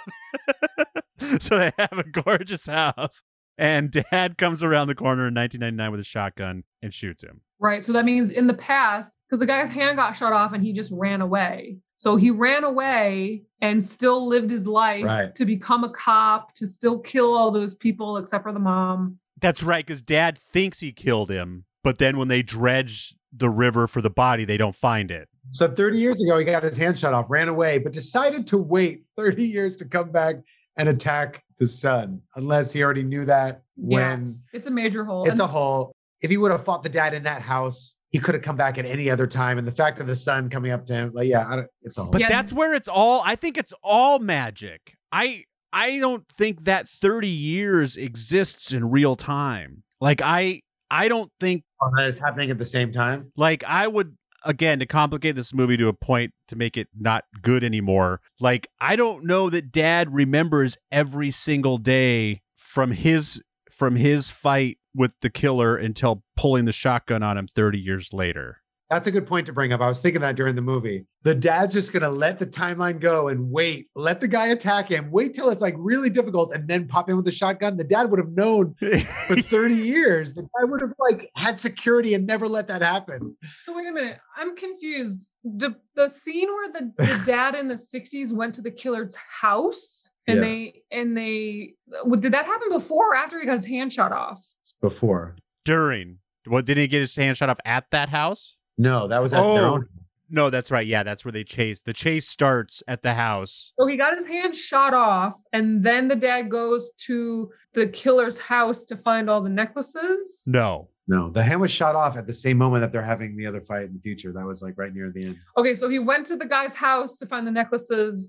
so they have a gorgeous house. And dad comes around the corner in nineteen ninety-nine with a shotgun and shoots him. Right. So that means in the past, because the guy's hand got shot off and he just ran away. So he ran away and still lived his life Right. to become a cop, to still kill all those people except for the mom. That's right, because dad thinks he killed him, but then when they dredge the river for the body, they don't find it. So thirty years ago, he got his hand shot off, ran away, but decided to wait thirty years to come back and attack the son, unless he already knew that when It's a major hole. it's And a hole. If he would have fought the dad in that house, he could have come back at any other time. And the fact of the son coming up to him, like, yeah, I don't, it's a hole. But Yeah. that's where it's all, I think it's all magic. I I don't think that thirty years exists in real time. Like I I don't think that is happening at the same time. like I would, again, to complicate this movie to a point to make it not good anymore. Like I don't know that dad remembers every single day from his from his fight with the killer until pulling the shotgun on him thirty years later. That's a good point to bring up. I was thinking that during the movie. The dad's just going to let the timeline go and wait, let the guy attack him, wait till it's like really difficult, and then pop in with the shotgun. The dad would have known for thirty years. The guy would have like had security and never let that happen. So wait a minute. I'm confused. The the scene where the, the dad in the sixties went to the killer's house and Yeah. they and they did that happen before or after he got his hand shot off? Before. During. What, didn't he get his hand shot off at that house? No, that was at their Oh. own. No, that's right. Yeah, that's where they chase. The chase starts at the house. So he got his hand shot off, and then the dad goes to the killer's house to find all the necklaces. No. No, the hand was shot off at the same moment that they're having the other fight in the future. That was like right near the end. Okay, so he went to the guy's house to find the necklaces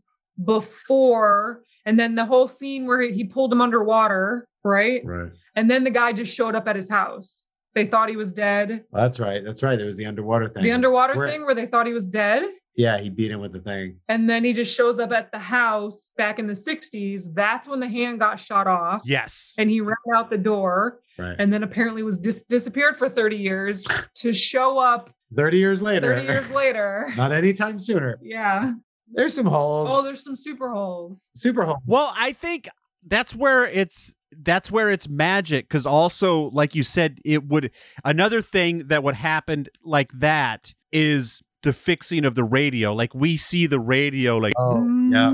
before, and then the whole scene where he pulled him underwater, right? Right. And then the guy just showed up at his house. They thought he was dead. That's right. That's right. There was the underwater thing. The underwater Where- thing where they thought he was dead. Yeah, he beat him with the thing. And then he just shows up at the house back in the sixties. That's when the hand got shot off. Yes. And he ran out the door Right. and then apparently was dis- disappeared for thirty years to show up thirty years later. thirty years later. Not anytime sooner. Yeah. There's some holes. Oh, there's some super holes. Super holes. Well, I think that's where it's that's where it's magic, because also, like you said, it would another thing that would happen like that is the fixing of the radio. Like we see the radio like Oh, yeah.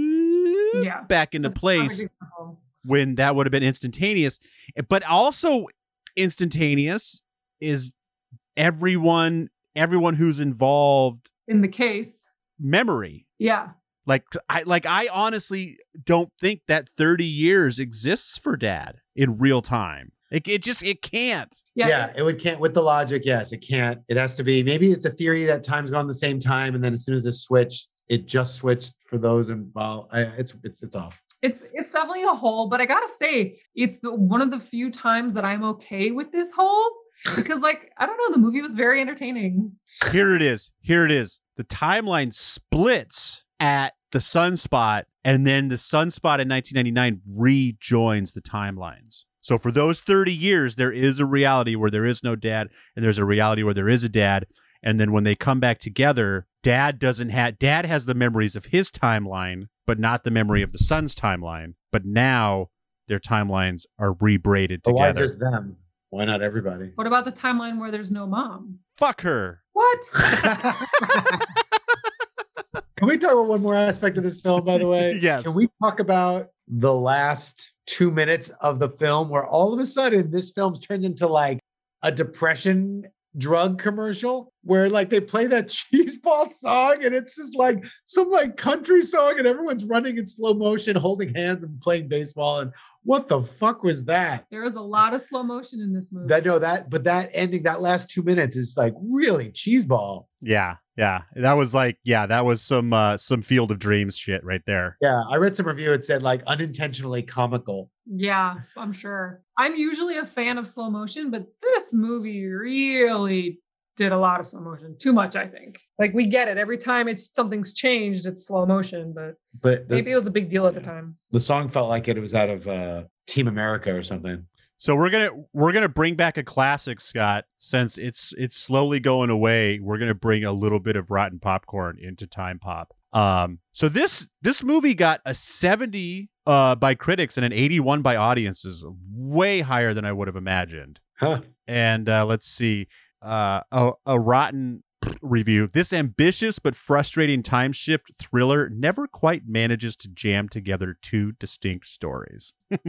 Yeah. back into That's place perfect example. when that would have been instantaneous. But also instantaneous is everyone everyone who's involved In the case. memory. Yeah. Like I like I honestly don't think that thirty years exists for Dad in real time. It, it just it can't. Yeah. Yeah, it would can't with the logic. Yes, it can't. It has to be. Maybe it's a theory that time's gone the same time, and then as soon as it switched, it just switched for those involved. I, it's it's it's off. It's it's definitely a hole, but I gotta say, it's the one of the few times that I'm okay with this hole because, like, I don't know, the movie was very entertaining. Here it is. Here it is. The timeline splits at the sunspot, and then the sunspot in nineteen ninety-nine rejoins the timelines. So for those thirty years, there is a reality where there is no dad, and there's a reality where there is a dad. And then when they come back together, dad doesn't have dad has the memories of his timeline, but not the memory of the son's timeline. But now their timelines are rebraided But why together. just them? Why not everybody? What about the timeline where there's no mom? Fuck her. What? Can we talk about one more aspect of this film, by the way? Yes. Can we talk about the last two minutes of the film where all of a sudden this film's turned into like a depression drug commercial where like they play that cheese ball song and it's just like some like country song and everyone's running in slow motion, holding hands and playing baseball. And what the fuck was that? There is a lot of slow motion in this movie. That no, that but that ending, that last two minutes is like really cheese ball. Yeah, yeah. That was like, yeah, that was some uh some Field of Dreams shit right there. Yeah, I read some review. It said like unintentionally comical. Yeah, I'm sure. I'm usually a fan of slow motion, but this movie really did a lot of slow motion. Too much, I think. Like we get it. Every time it's something's changed, it's slow motion, but But the, maybe it was a big deal at the time. the song felt like it was out of uh, Team America or something. So we're gonna we're gonna bring back a classic, Scott. Since it's it's slowly going away, we're gonna bring a little bit of rotten popcorn into Time Pop. Um, so this this movie got a seventy uh, by critics and an eighty-one by audiences, way higher than I would have imagined. Huh. And uh, let's see, uh, a, a rotten review. This ambitious but frustrating time shift thriller never quite manages to jam together two distinct stories.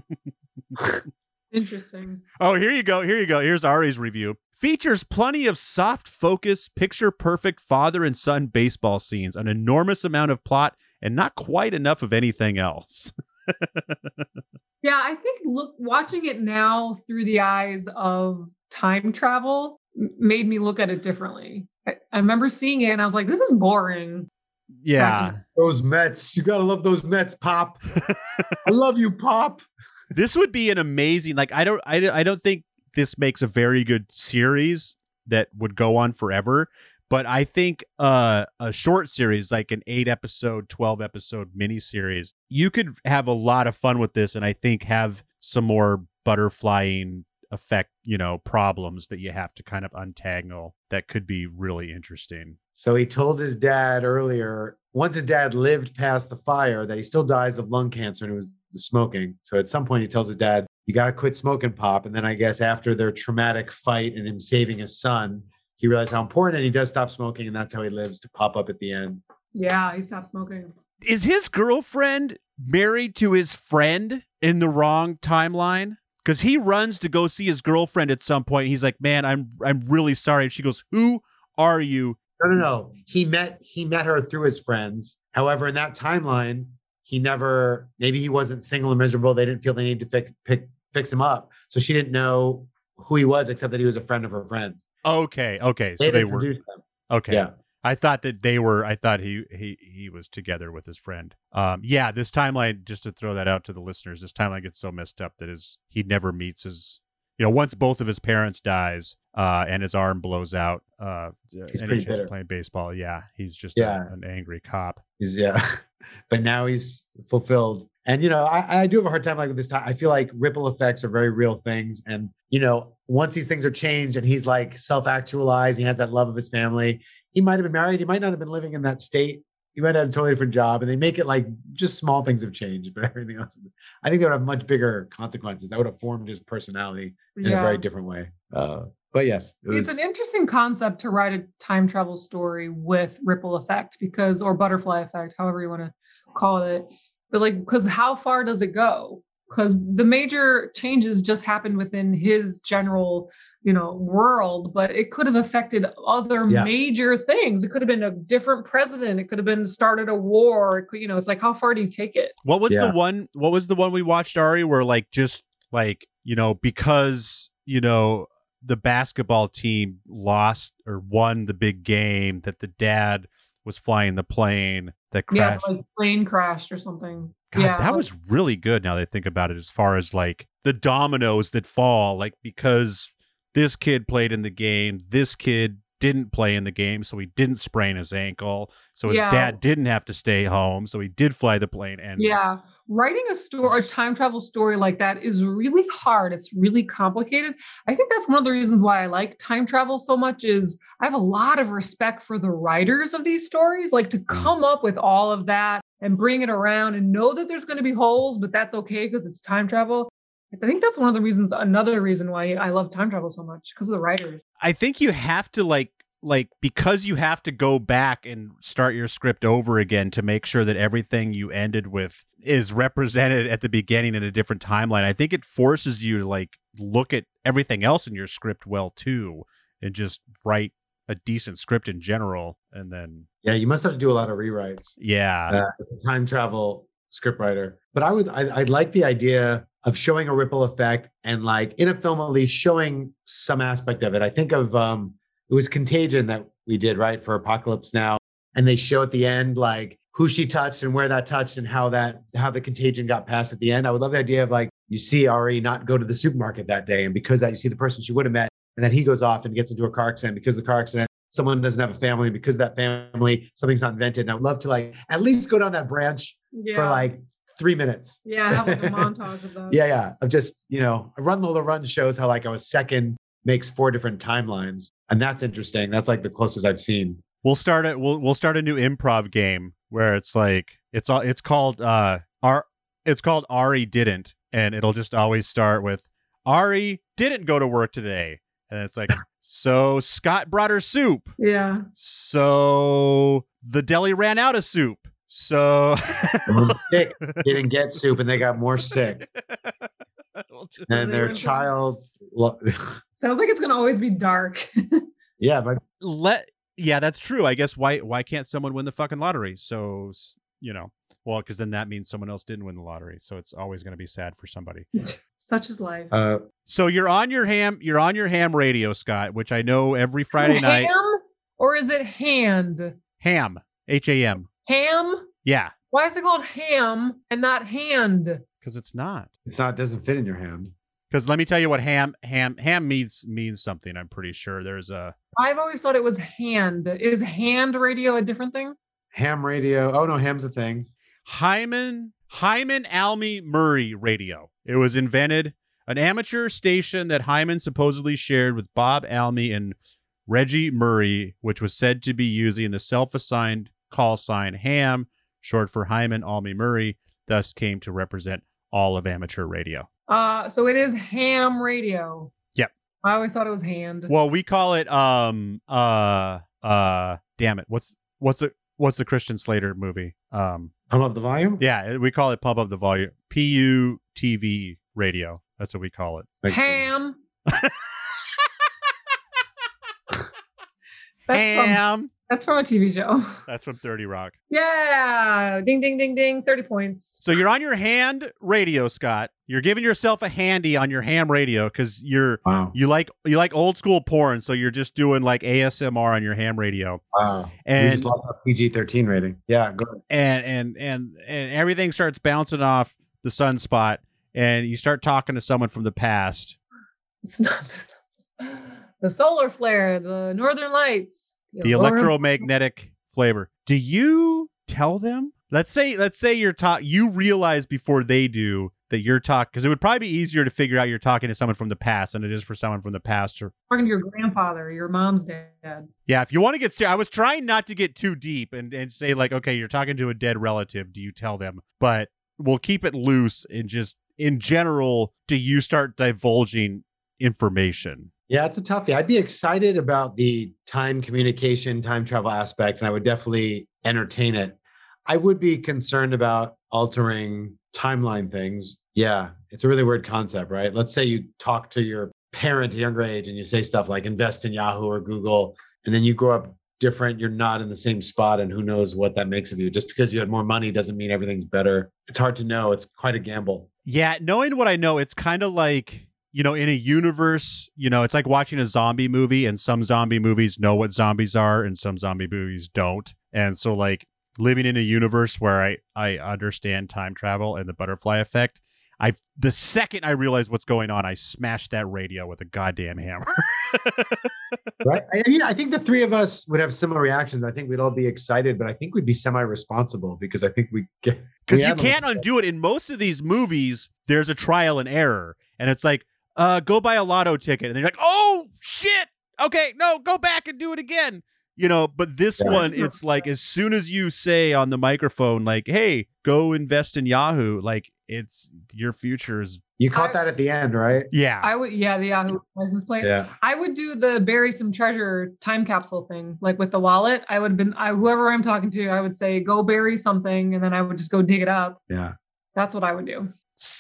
Interesting. Oh, here you go. Here you go. Here's Ari's review. Features plenty of soft focus, picture perfect father and son baseball scenes, an enormous amount of plot, and not quite enough of anything else. Yeah, I think look watching it now through the eyes of time travel m- made me look at it differently. I, I remember seeing it and I was like, this is boring. Yeah. Those Mets. You got to love those Mets, Pop. I love you, Pop. This would be an amazing, like, I don't, I, don't- I don't think this makes a very good series that would go on forever. But I think uh, a short series, like an eight episode, twelve episode miniseries, you could have a lot of fun with this, and I think have some more butterflying effect, you know, problems that you have to kind of untangle that could be really interesting. So he told his dad earlier, once his dad lived past the fire, that he still dies of lung cancer and it was the smoking. So at some point he tells his dad, you got to quit smoking pop. And then I guess after their traumatic fight and him saving his son, he realized how important, and he does stop smoking, and that's how he lives to pop up at the end. Yeah, he stopped smoking. Is his girlfriend married to his friend in the wrong timeline? Because he runs to go see his girlfriend at some point. He's like, man, I'm I'm really sorry. And she goes, who are you? No, no, no. He met he met her through his friends. However, in that timeline, he never, maybe he wasn't single and miserable. They didn't feel they needed to fix, pick, fix him up. So she didn't know who he was, except that he was a friend of her friends. Okay, okay. So They they were introduced them. okay. Yeah. I thought that they were. I thought he he he was together with his friend. Um, yeah. This timeline, just to throw that out to the listeners, this timeline gets so messed up that his he never meets his. You know, once both of his parents dies, uh, and his arm blows out, uh, He's and pretty he's just bitter. playing baseball. Yeah, he's just Yeah. a, an angry cop. He's, yeah. But now he's fulfilled. And, you know, I, I do have a hard time like with this time. I feel like ripple effects are very real things. And, you know, once these things are changed and he's like self-actualized, he has that love of his family, he might have been married. He might not have been living in that state. He might have a totally different job. And they make it like just small things have changed, but everything else, I think that would have much bigger consequences. That would have formed his personality in Yeah. a very different way. Uh, but yes, it was, It's an interesting concept to write a time travel story with ripple effect because, or butterfly effect, however you want to call it. But like, because how far does it go? Because the major changes just happened within his general, you know, world, but it could have affected other Yeah. major things. It could have been a different president. It could have been started a war. It could, you know, it's like, how far do you take it? What was Yeah. the one? What was the one we watched, Ari? Where like just like you know because you know the basketball team lost or won the big game that the dad was flying the plane that crashed. Yeah, like plane crashed or something. God, yeah, that like- was really good. Now that I think about it, as far as like the dominoes that fall, like because this kid played in the game, this kid didn't play in the game, so he didn't sprain his ankle. So his Yeah. dad didn't have to stay home, so he did fly the plane. And Yeah, writing a story, a time travel story like that is really hard. It's really complicated. I think that's one of the reasons why I like time travel so much is I have a lot of respect for the writers of these stories, like to come up with all of that and bring it around and know that there's going to be holes, but that's okay because it's time travel. I think that's one of the reasons, another reason why I love time travel so much, because of the writers. I think you have to like like because you have to go back and start your script over again to make sure that everything you ended with is represented at the beginning in a different timeline. I think it forces you to like look at everything else in your script well too and just write a decent script in general. And then yeah, you must have to do a lot of rewrites. yeah. uh, as a time travel scriptwriter. But I would, I, I'd like the idea of showing a ripple effect and like in a film, at least showing some aspect of it. I think of, um, it was Contagion that we did, right, for Apocalypse Now. And they show at the end, like who she touched and where that touched and how that, how the contagion got passed at the end. I would love the idea of like, you see Ari not go to the supermarket that day. And because that you see the person she would have met and then he goes off and gets into a car accident because of the car accident, someone doesn't have a family because of that family, something's not invented. And I would love to like, at least go down that branch Yeah. for like three minutes. yeah, have like a montage of that. Yeah, yeah. Of just, you know, a Run Lola Run shows how like a second makes four different timelines. And that's interesting. That's like the closest I've seen. We'll start it. We'll we'll start a new improv game where it's like it's all it's called uh Ar it's called Ari didn't, and it'll just always start with Ari didn't go to work today, and it's like so Scott brought her soup, Yeah. so the deli ran out of soup, so Someone's sick, didn't get soup and they got more sick. And their child, lo- Sounds like it's going to always be dark. yeah, but let yeah that's true. I guess why why can't someone win the fucking lottery? So s- you know. Well, because then that means someone else didn't win the lottery, so it's always going to be sad for somebody. Such is life. uh, So you're on your ham, you're on your ham radio, Scott, which I know every Friday Is it night. ham or is it hand? Ham, H A M. Ham? Yeah, Why is it called ham and not hand? because it's not. it's not, doesn't fit in your hand. Because let me tell you what ham, ham, ham means means something. I'm pretty sure there's a I've always thought it was hand. Is hand radio a different thing? Ham radio. Oh no, ham's a thing. Hyman Hyman Almy Murray radio. It was invented an amateur station that Hyman supposedly shared with Bob Almy and Reggie Murray, which was said to be using the self-assigned call sign Ham, short for Hyman Almy Murray, thus came to represent all of amateur radio. Uh, so it is ham radio. Yep. I always thought it was hand. Well, we call it um uh uh damn it. What's what's the what's the Christian Slater movie? Um Pump up the volume. Yeah, we call it Pump Up the Volume. P U T V radio. That's what we call it. Makes ham. That's Ham. From, that's from a T V show. That's from thirty Rock. Yeah. Ding, ding, ding, ding. thirty points. So you're on your hand radio, Scott. You're giving yourself a handy on your ham radio because you're Wow. you like you like old school porn, so you're just doing like A S M R on your ham radio. Wow. And we just lost our P G thirteen rating. Yeah, go ahead. and and and and everything starts bouncing off the sunspot, and you start talking to someone from the past. It's not the, the solar flare, the northern lights, The aurora- electromagnetic flavor. Do you tell them? Let's say let's say you're talk you realize before they do that you're talking, because it would probably be easier to figure out you're talking to someone from the past than it is for someone from the past. Or talking to your grandfather, your mom's dad. yeah, if you want to get serious, I was trying not to get too deep and, and say like, okay, you're talking to a dead relative. Do you tell them? But we'll keep it loose and just in general, do you start divulging information? Yeah, it's a toughie. I'd be excited about the time communication, time travel aspect, and I would definitely entertain it. I would be concerned about altering timeline things. Yeah, it's a really weird concept, right? Let's say you talk to your parent at a younger age and you say stuff like invest in Yahoo or Google, and then you grow up different. You're not in the same spot, and who knows what that makes of you. Just because you had more money doesn't mean everything's better. It's hard to know. It's quite a gamble. Yeah, knowing what I know, it's kind of like, you know, in a universe, you know, it's like watching a zombie movie, and some zombie movies know what zombies are and some zombie movies don't. And so like living in a universe where I, I understand time travel and the butterfly effect, I the second I realized what's going on, I smashed that radio with a goddamn hammer. Right. I mean, I think the three of us would have similar reactions. I think we'd all be excited, but I think we'd be semi-responsible because I think we get Because we you have can't them. undo it. In most of these movies, there's a trial and error. And it's like, uh, go buy a lotto ticket. And they're like, oh, shit. Okay, no, go back and do it again. You know, but this Yeah. one, it's like as soon as you say on the microphone, like, hey, go invest in Yahoo, like it's your future is. You caught I- that at the end, right? Yeah. I would, yeah, the Yahoo license plate. Yeah. I would do the bury some treasure time capsule thing, like with the wallet. I would have been, I, whoever I'm talking to, I would say, go bury something. And then I would just go dig it up. Yeah. That's what I would do.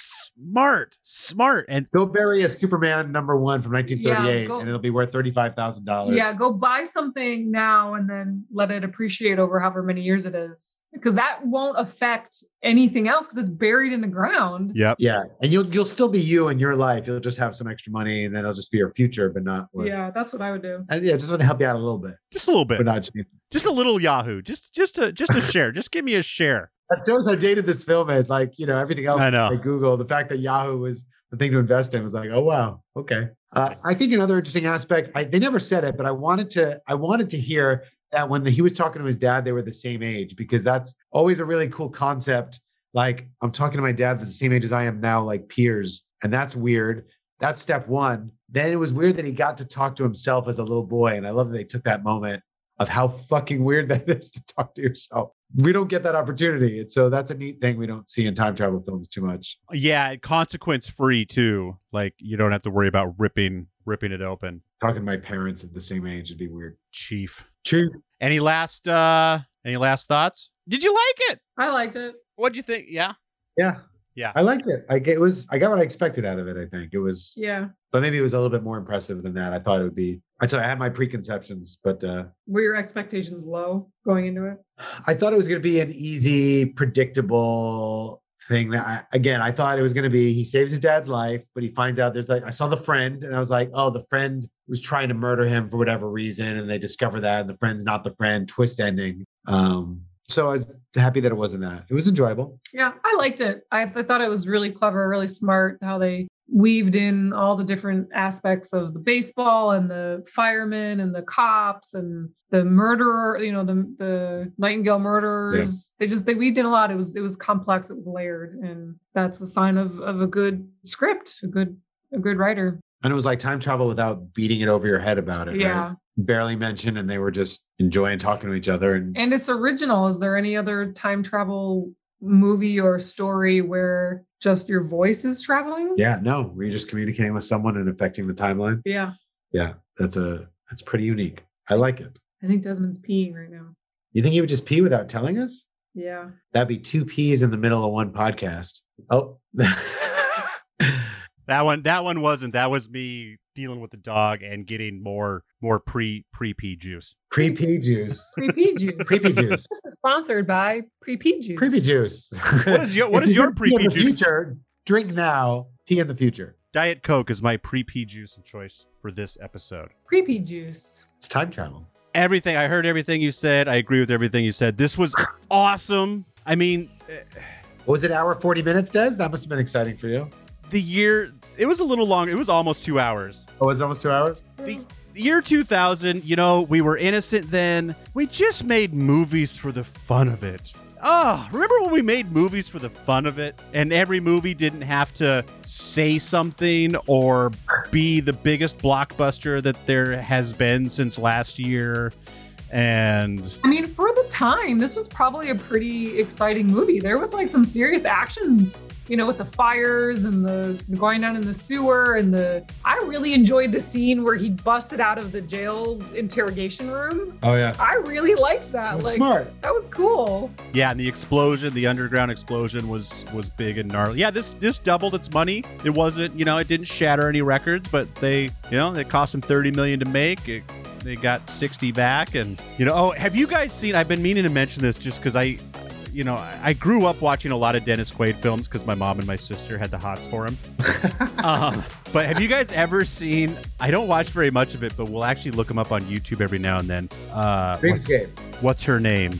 Smart, smart. And Go bury a Superman number one from nineteen thirty-eight, Yeah, go- and it'll be worth thirty-five thousand dollars. Yeah, go buy something now and then let it appreciate over however many years it is. Because that won't affect anything else because it's buried in the ground. yep. Yeah, and you'll you'll still be you in your life. You'll just have some extra money, and then it'll just be your future, but not. What, Yeah, that's what I would do. And yeah, just want to help you out a little bit, Just a little bit. but not. Just, Just a little Yahoo. Just just a just a share. Just give me a share. that shows how dated this film is. Like, you know, everything else. I know. Like Google, the fact that Yahoo was the thing to invest in was like, oh wow, okay. Uh, I think another interesting aspect. I, they never said it, but I wanted to. I wanted to hear that when the, he was talking to his dad, they were the same age, because that's always a really cool concept. Like, I'm talking to my dad that's the same age as I am now, like peers, and that's weird. That's step one. Then it was weird that he got to talk to himself as a little boy, and I love that they took that moment of how fucking weird that is to talk to yourself. We don't get that opportunity. And so that's a neat thing we don't see in time travel films too much. Yeah, consequence free too. Like you don't have to worry about ripping ripping it open. Talking to my parents at the same age would be weird. Chief. True. Any last uh any last thoughts? Did you like it? I liked it. What'd you think? Yeah. Yeah. Yeah. I liked it. I get, it was, I got what I expected out of it. I think it was, Yeah. but maybe it was a little bit more impressive than that. I thought it would be, actually I had my preconceptions, but uh, Were your expectations low going into it? I thought it was going to be an easy, predictable thing that I, again, I thought it was going to be, he saves his dad's life, but he finds out there's like, I saw the friend and I was like, oh, the friend was trying to murder him for whatever reason. And they discover that and the friend's not the friend, twist ending. Um, so I was happy that it wasn't that. It was enjoyable. Yeah, I liked it. I, I thought it was really clever, really smart how they weaved in all the different aspects of the baseball and the firemen and the cops and the murderer, you know, the the Nightingale murderers. They just they weaved in a lot. It was it was complex, it was layered, and that's a sign of of a good script, a good A good writer. And it was like time travel without beating it over your head about it. Yeah. Right? Barely mentioned, and they were just enjoying talking to each other. And, And it's original. Is there any other time travel movie or story where just your voice is traveling? yeah, no, were you just communicating with someone and affecting the timeline? Yeah. Yeah, that's a that's pretty unique. I like it. I think Desmond's peeing right now. You think he would just pee without telling us? Yeah. That'd be two peas in the middle of one podcast. Oh. That one, that one wasn't. That was me dealing with the dog and getting more, more pre pre pee juice. Pre-pee juice. Pre-pee juice. Pre-pee juice. This is sponsored by Pre-pee juice. Pre-pee juice. What is your What is If your you're pre in pee the juice? future, drink now, pee in the future. Diet Coke is my pre pee juice of choice for this episode. Pre-pee juice. It's time travel. Everything I heard, everything you said. I agree with everything you said. This was awesome. I mean, eh, What was it, hour forty minutes, Des? That must have been exciting for you. the year. It was a little long. It was almost two hours. Oh, was it almost two hours? The, the year two thousand, you know, we were innocent then. We just made movies for the fun of it. Oh, remember when we made movies for the fun of it? And every movie didn't have to say something or be the biggest blockbuster that there has been since last year. And I mean, for the time, this was probably a pretty exciting movie. There was like some serious action, you know, with the fires and the going down in the sewer and the. I really enjoyed the scene where he busted out of the jail interrogation room. Oh, yeah. I really liked that. Like, Smart. that was cool. yeah, and the explosion, the underground explosion was was big and gnarly. Yeah, this this doubled its money. It wasn't, you know, it didn't shatter any records, but they, you know, it cost them thirty million dollars to make. It, they got sixty back, and you know, oh, have you guys seen? I've been meaning to mention this just because I, you know, I grew up watching a lot of Dennis Quaid films because my mom and my sister had the hots for him. um, but have you guys ever seen? I don't watch very much of it, but we'll actually look him up on YouTube every now and then. Uh, what's, Dreamscape. what's her name?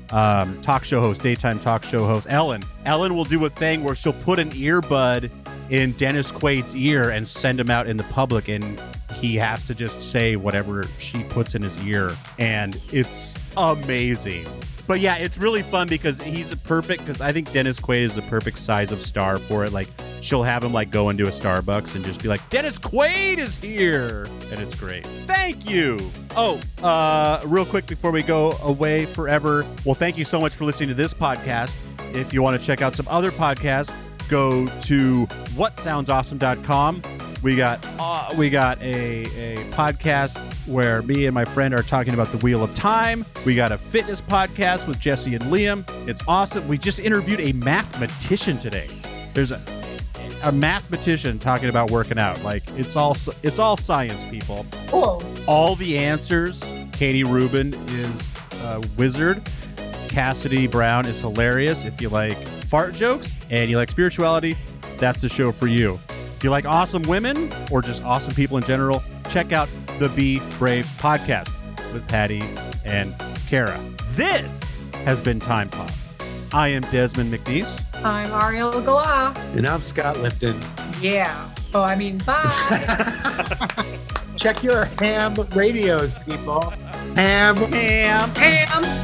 Um, talk show host, daytime talk show host, Ellen. Ellen will do a thing where she'll put an earbud in Dennis Quaid's ear and send him out in the public, and he has to just say whatever she puts in his ear, and it's amazing. But yeah, it's really fun because he's a perfect, because I think Dennis Quaid is the perfect size of star for it. Like, she'll have him like go into a Starbucks and just be like, Dennis Quaid is here, and it's great. Thank you. Oh, uh, real quick before we go away forever, well, thank you so much for listening to this podcast. If you want to check out some other podcasts, go to what sounds awesome dot com. We got uh, we got a, a podcast where me and my friend are talking about the Wheel of Time. We got a fitness podcast with Jesse and Liam. It's awesome. We just interviewed a mathematician today. There's a a mathematician talking about working out. Like, it's all it's all science, people. Cool. All the answers. Katie Rubin is a wizard. Cassidy Brown is hilarious. If you like fart jokes and you like spirituality, that's the show for you. If you like awesome women or just awesome people in general, check out the Be Brave podcast with Patty and Kara. This has been Time Pop. I am Desmond McNeese. I'm Ariel Galah. And I'm Scott Lipton. Yeah. Oh, I mean, bye. Check your ham radios, people. Ham. Ham. Ham.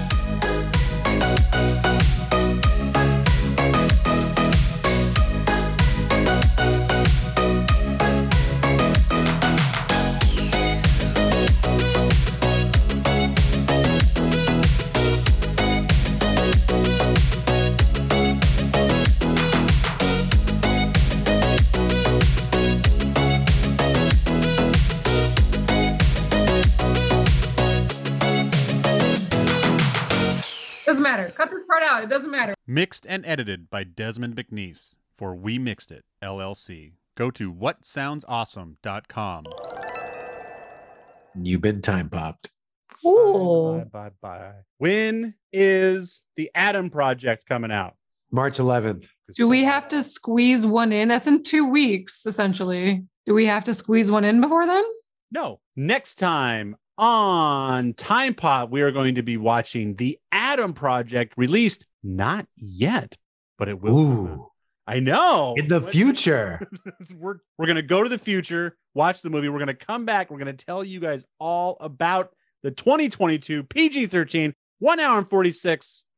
Doesn't matter. Cut this part out. It doesn't matter. Mixed and edited by Desmond McNeese for We Mixed It, L L C. Go to what sounds awesome dot com. You've been time popped. Ooh. Bye, bye, bye. When is the Atom Project coming out? March eleventh. Do we have to squeeze one in? That's in two weeks, essentially. Do we have to squeeze one in before then? No. Next time on Time Pop, we are going to be watching the Atom Project, released not yet, but it will. Ooh. I know. In the What- future. we're we're gonna go to the future, watch the movie. We're gonna come back. We're gonna tell you guys all about the twenty twenty-two P G thirteen one hour and forty-six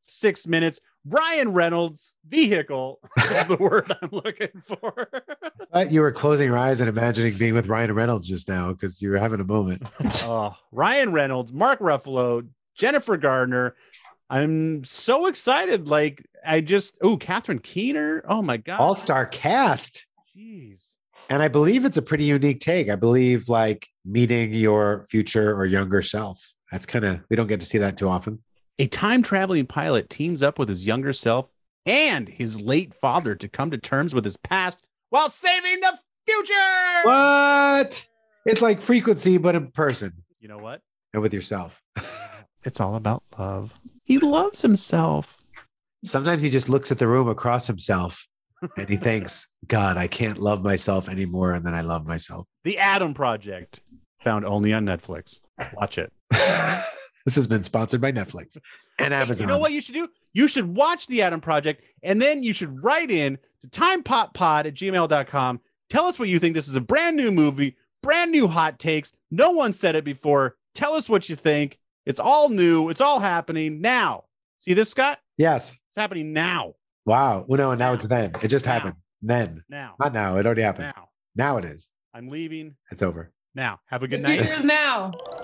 six minutes. Ryan Reynolds, vehicle is the word I'm looking for. But you were closing your eyes and imagining being with Ryan Reynolds just now because you were having a moment. Oh, Ryan Reynolds, Mark Ruffalo, Jennifer Gardner. I'm so excited. Like, I just, oh, Catherine Keener. Oh my God. All-star cast. Jeez. And I believe it's a pretty unique take. I believe like meeting your future or younger self. That's kind of, we don't get to see that too often. A time-traveling pilot teams up with his younger self and his late father to come to terms with his past while saving the future. What? It's like Frequency, but in person You know what? and with yourself. It's all about love. He loves himself. Sometimes he just looks at the room across himself and he thinks, God, I can't love myself anymore. And then I love myself. The Adam Project, found only on Netflix. Watch it. This has been sponsored by Netflix and Amazon. You know what you should do? You should watch The Adam Project, and then you should write in to timepoppod at gmail dot com. Tell us what you think. This is a brand new movie, brand new hot takes. No one said it before. Tell us what you think. It's all new. It's all happening now. See this, Scott? Yes. It's happening now. Wow. Well, no, and now it's then. It just Now. happened. Then. Now. Not now. It already happened. Now. Now it is. I'm leaving It's over. now. Have a good The night. future is now.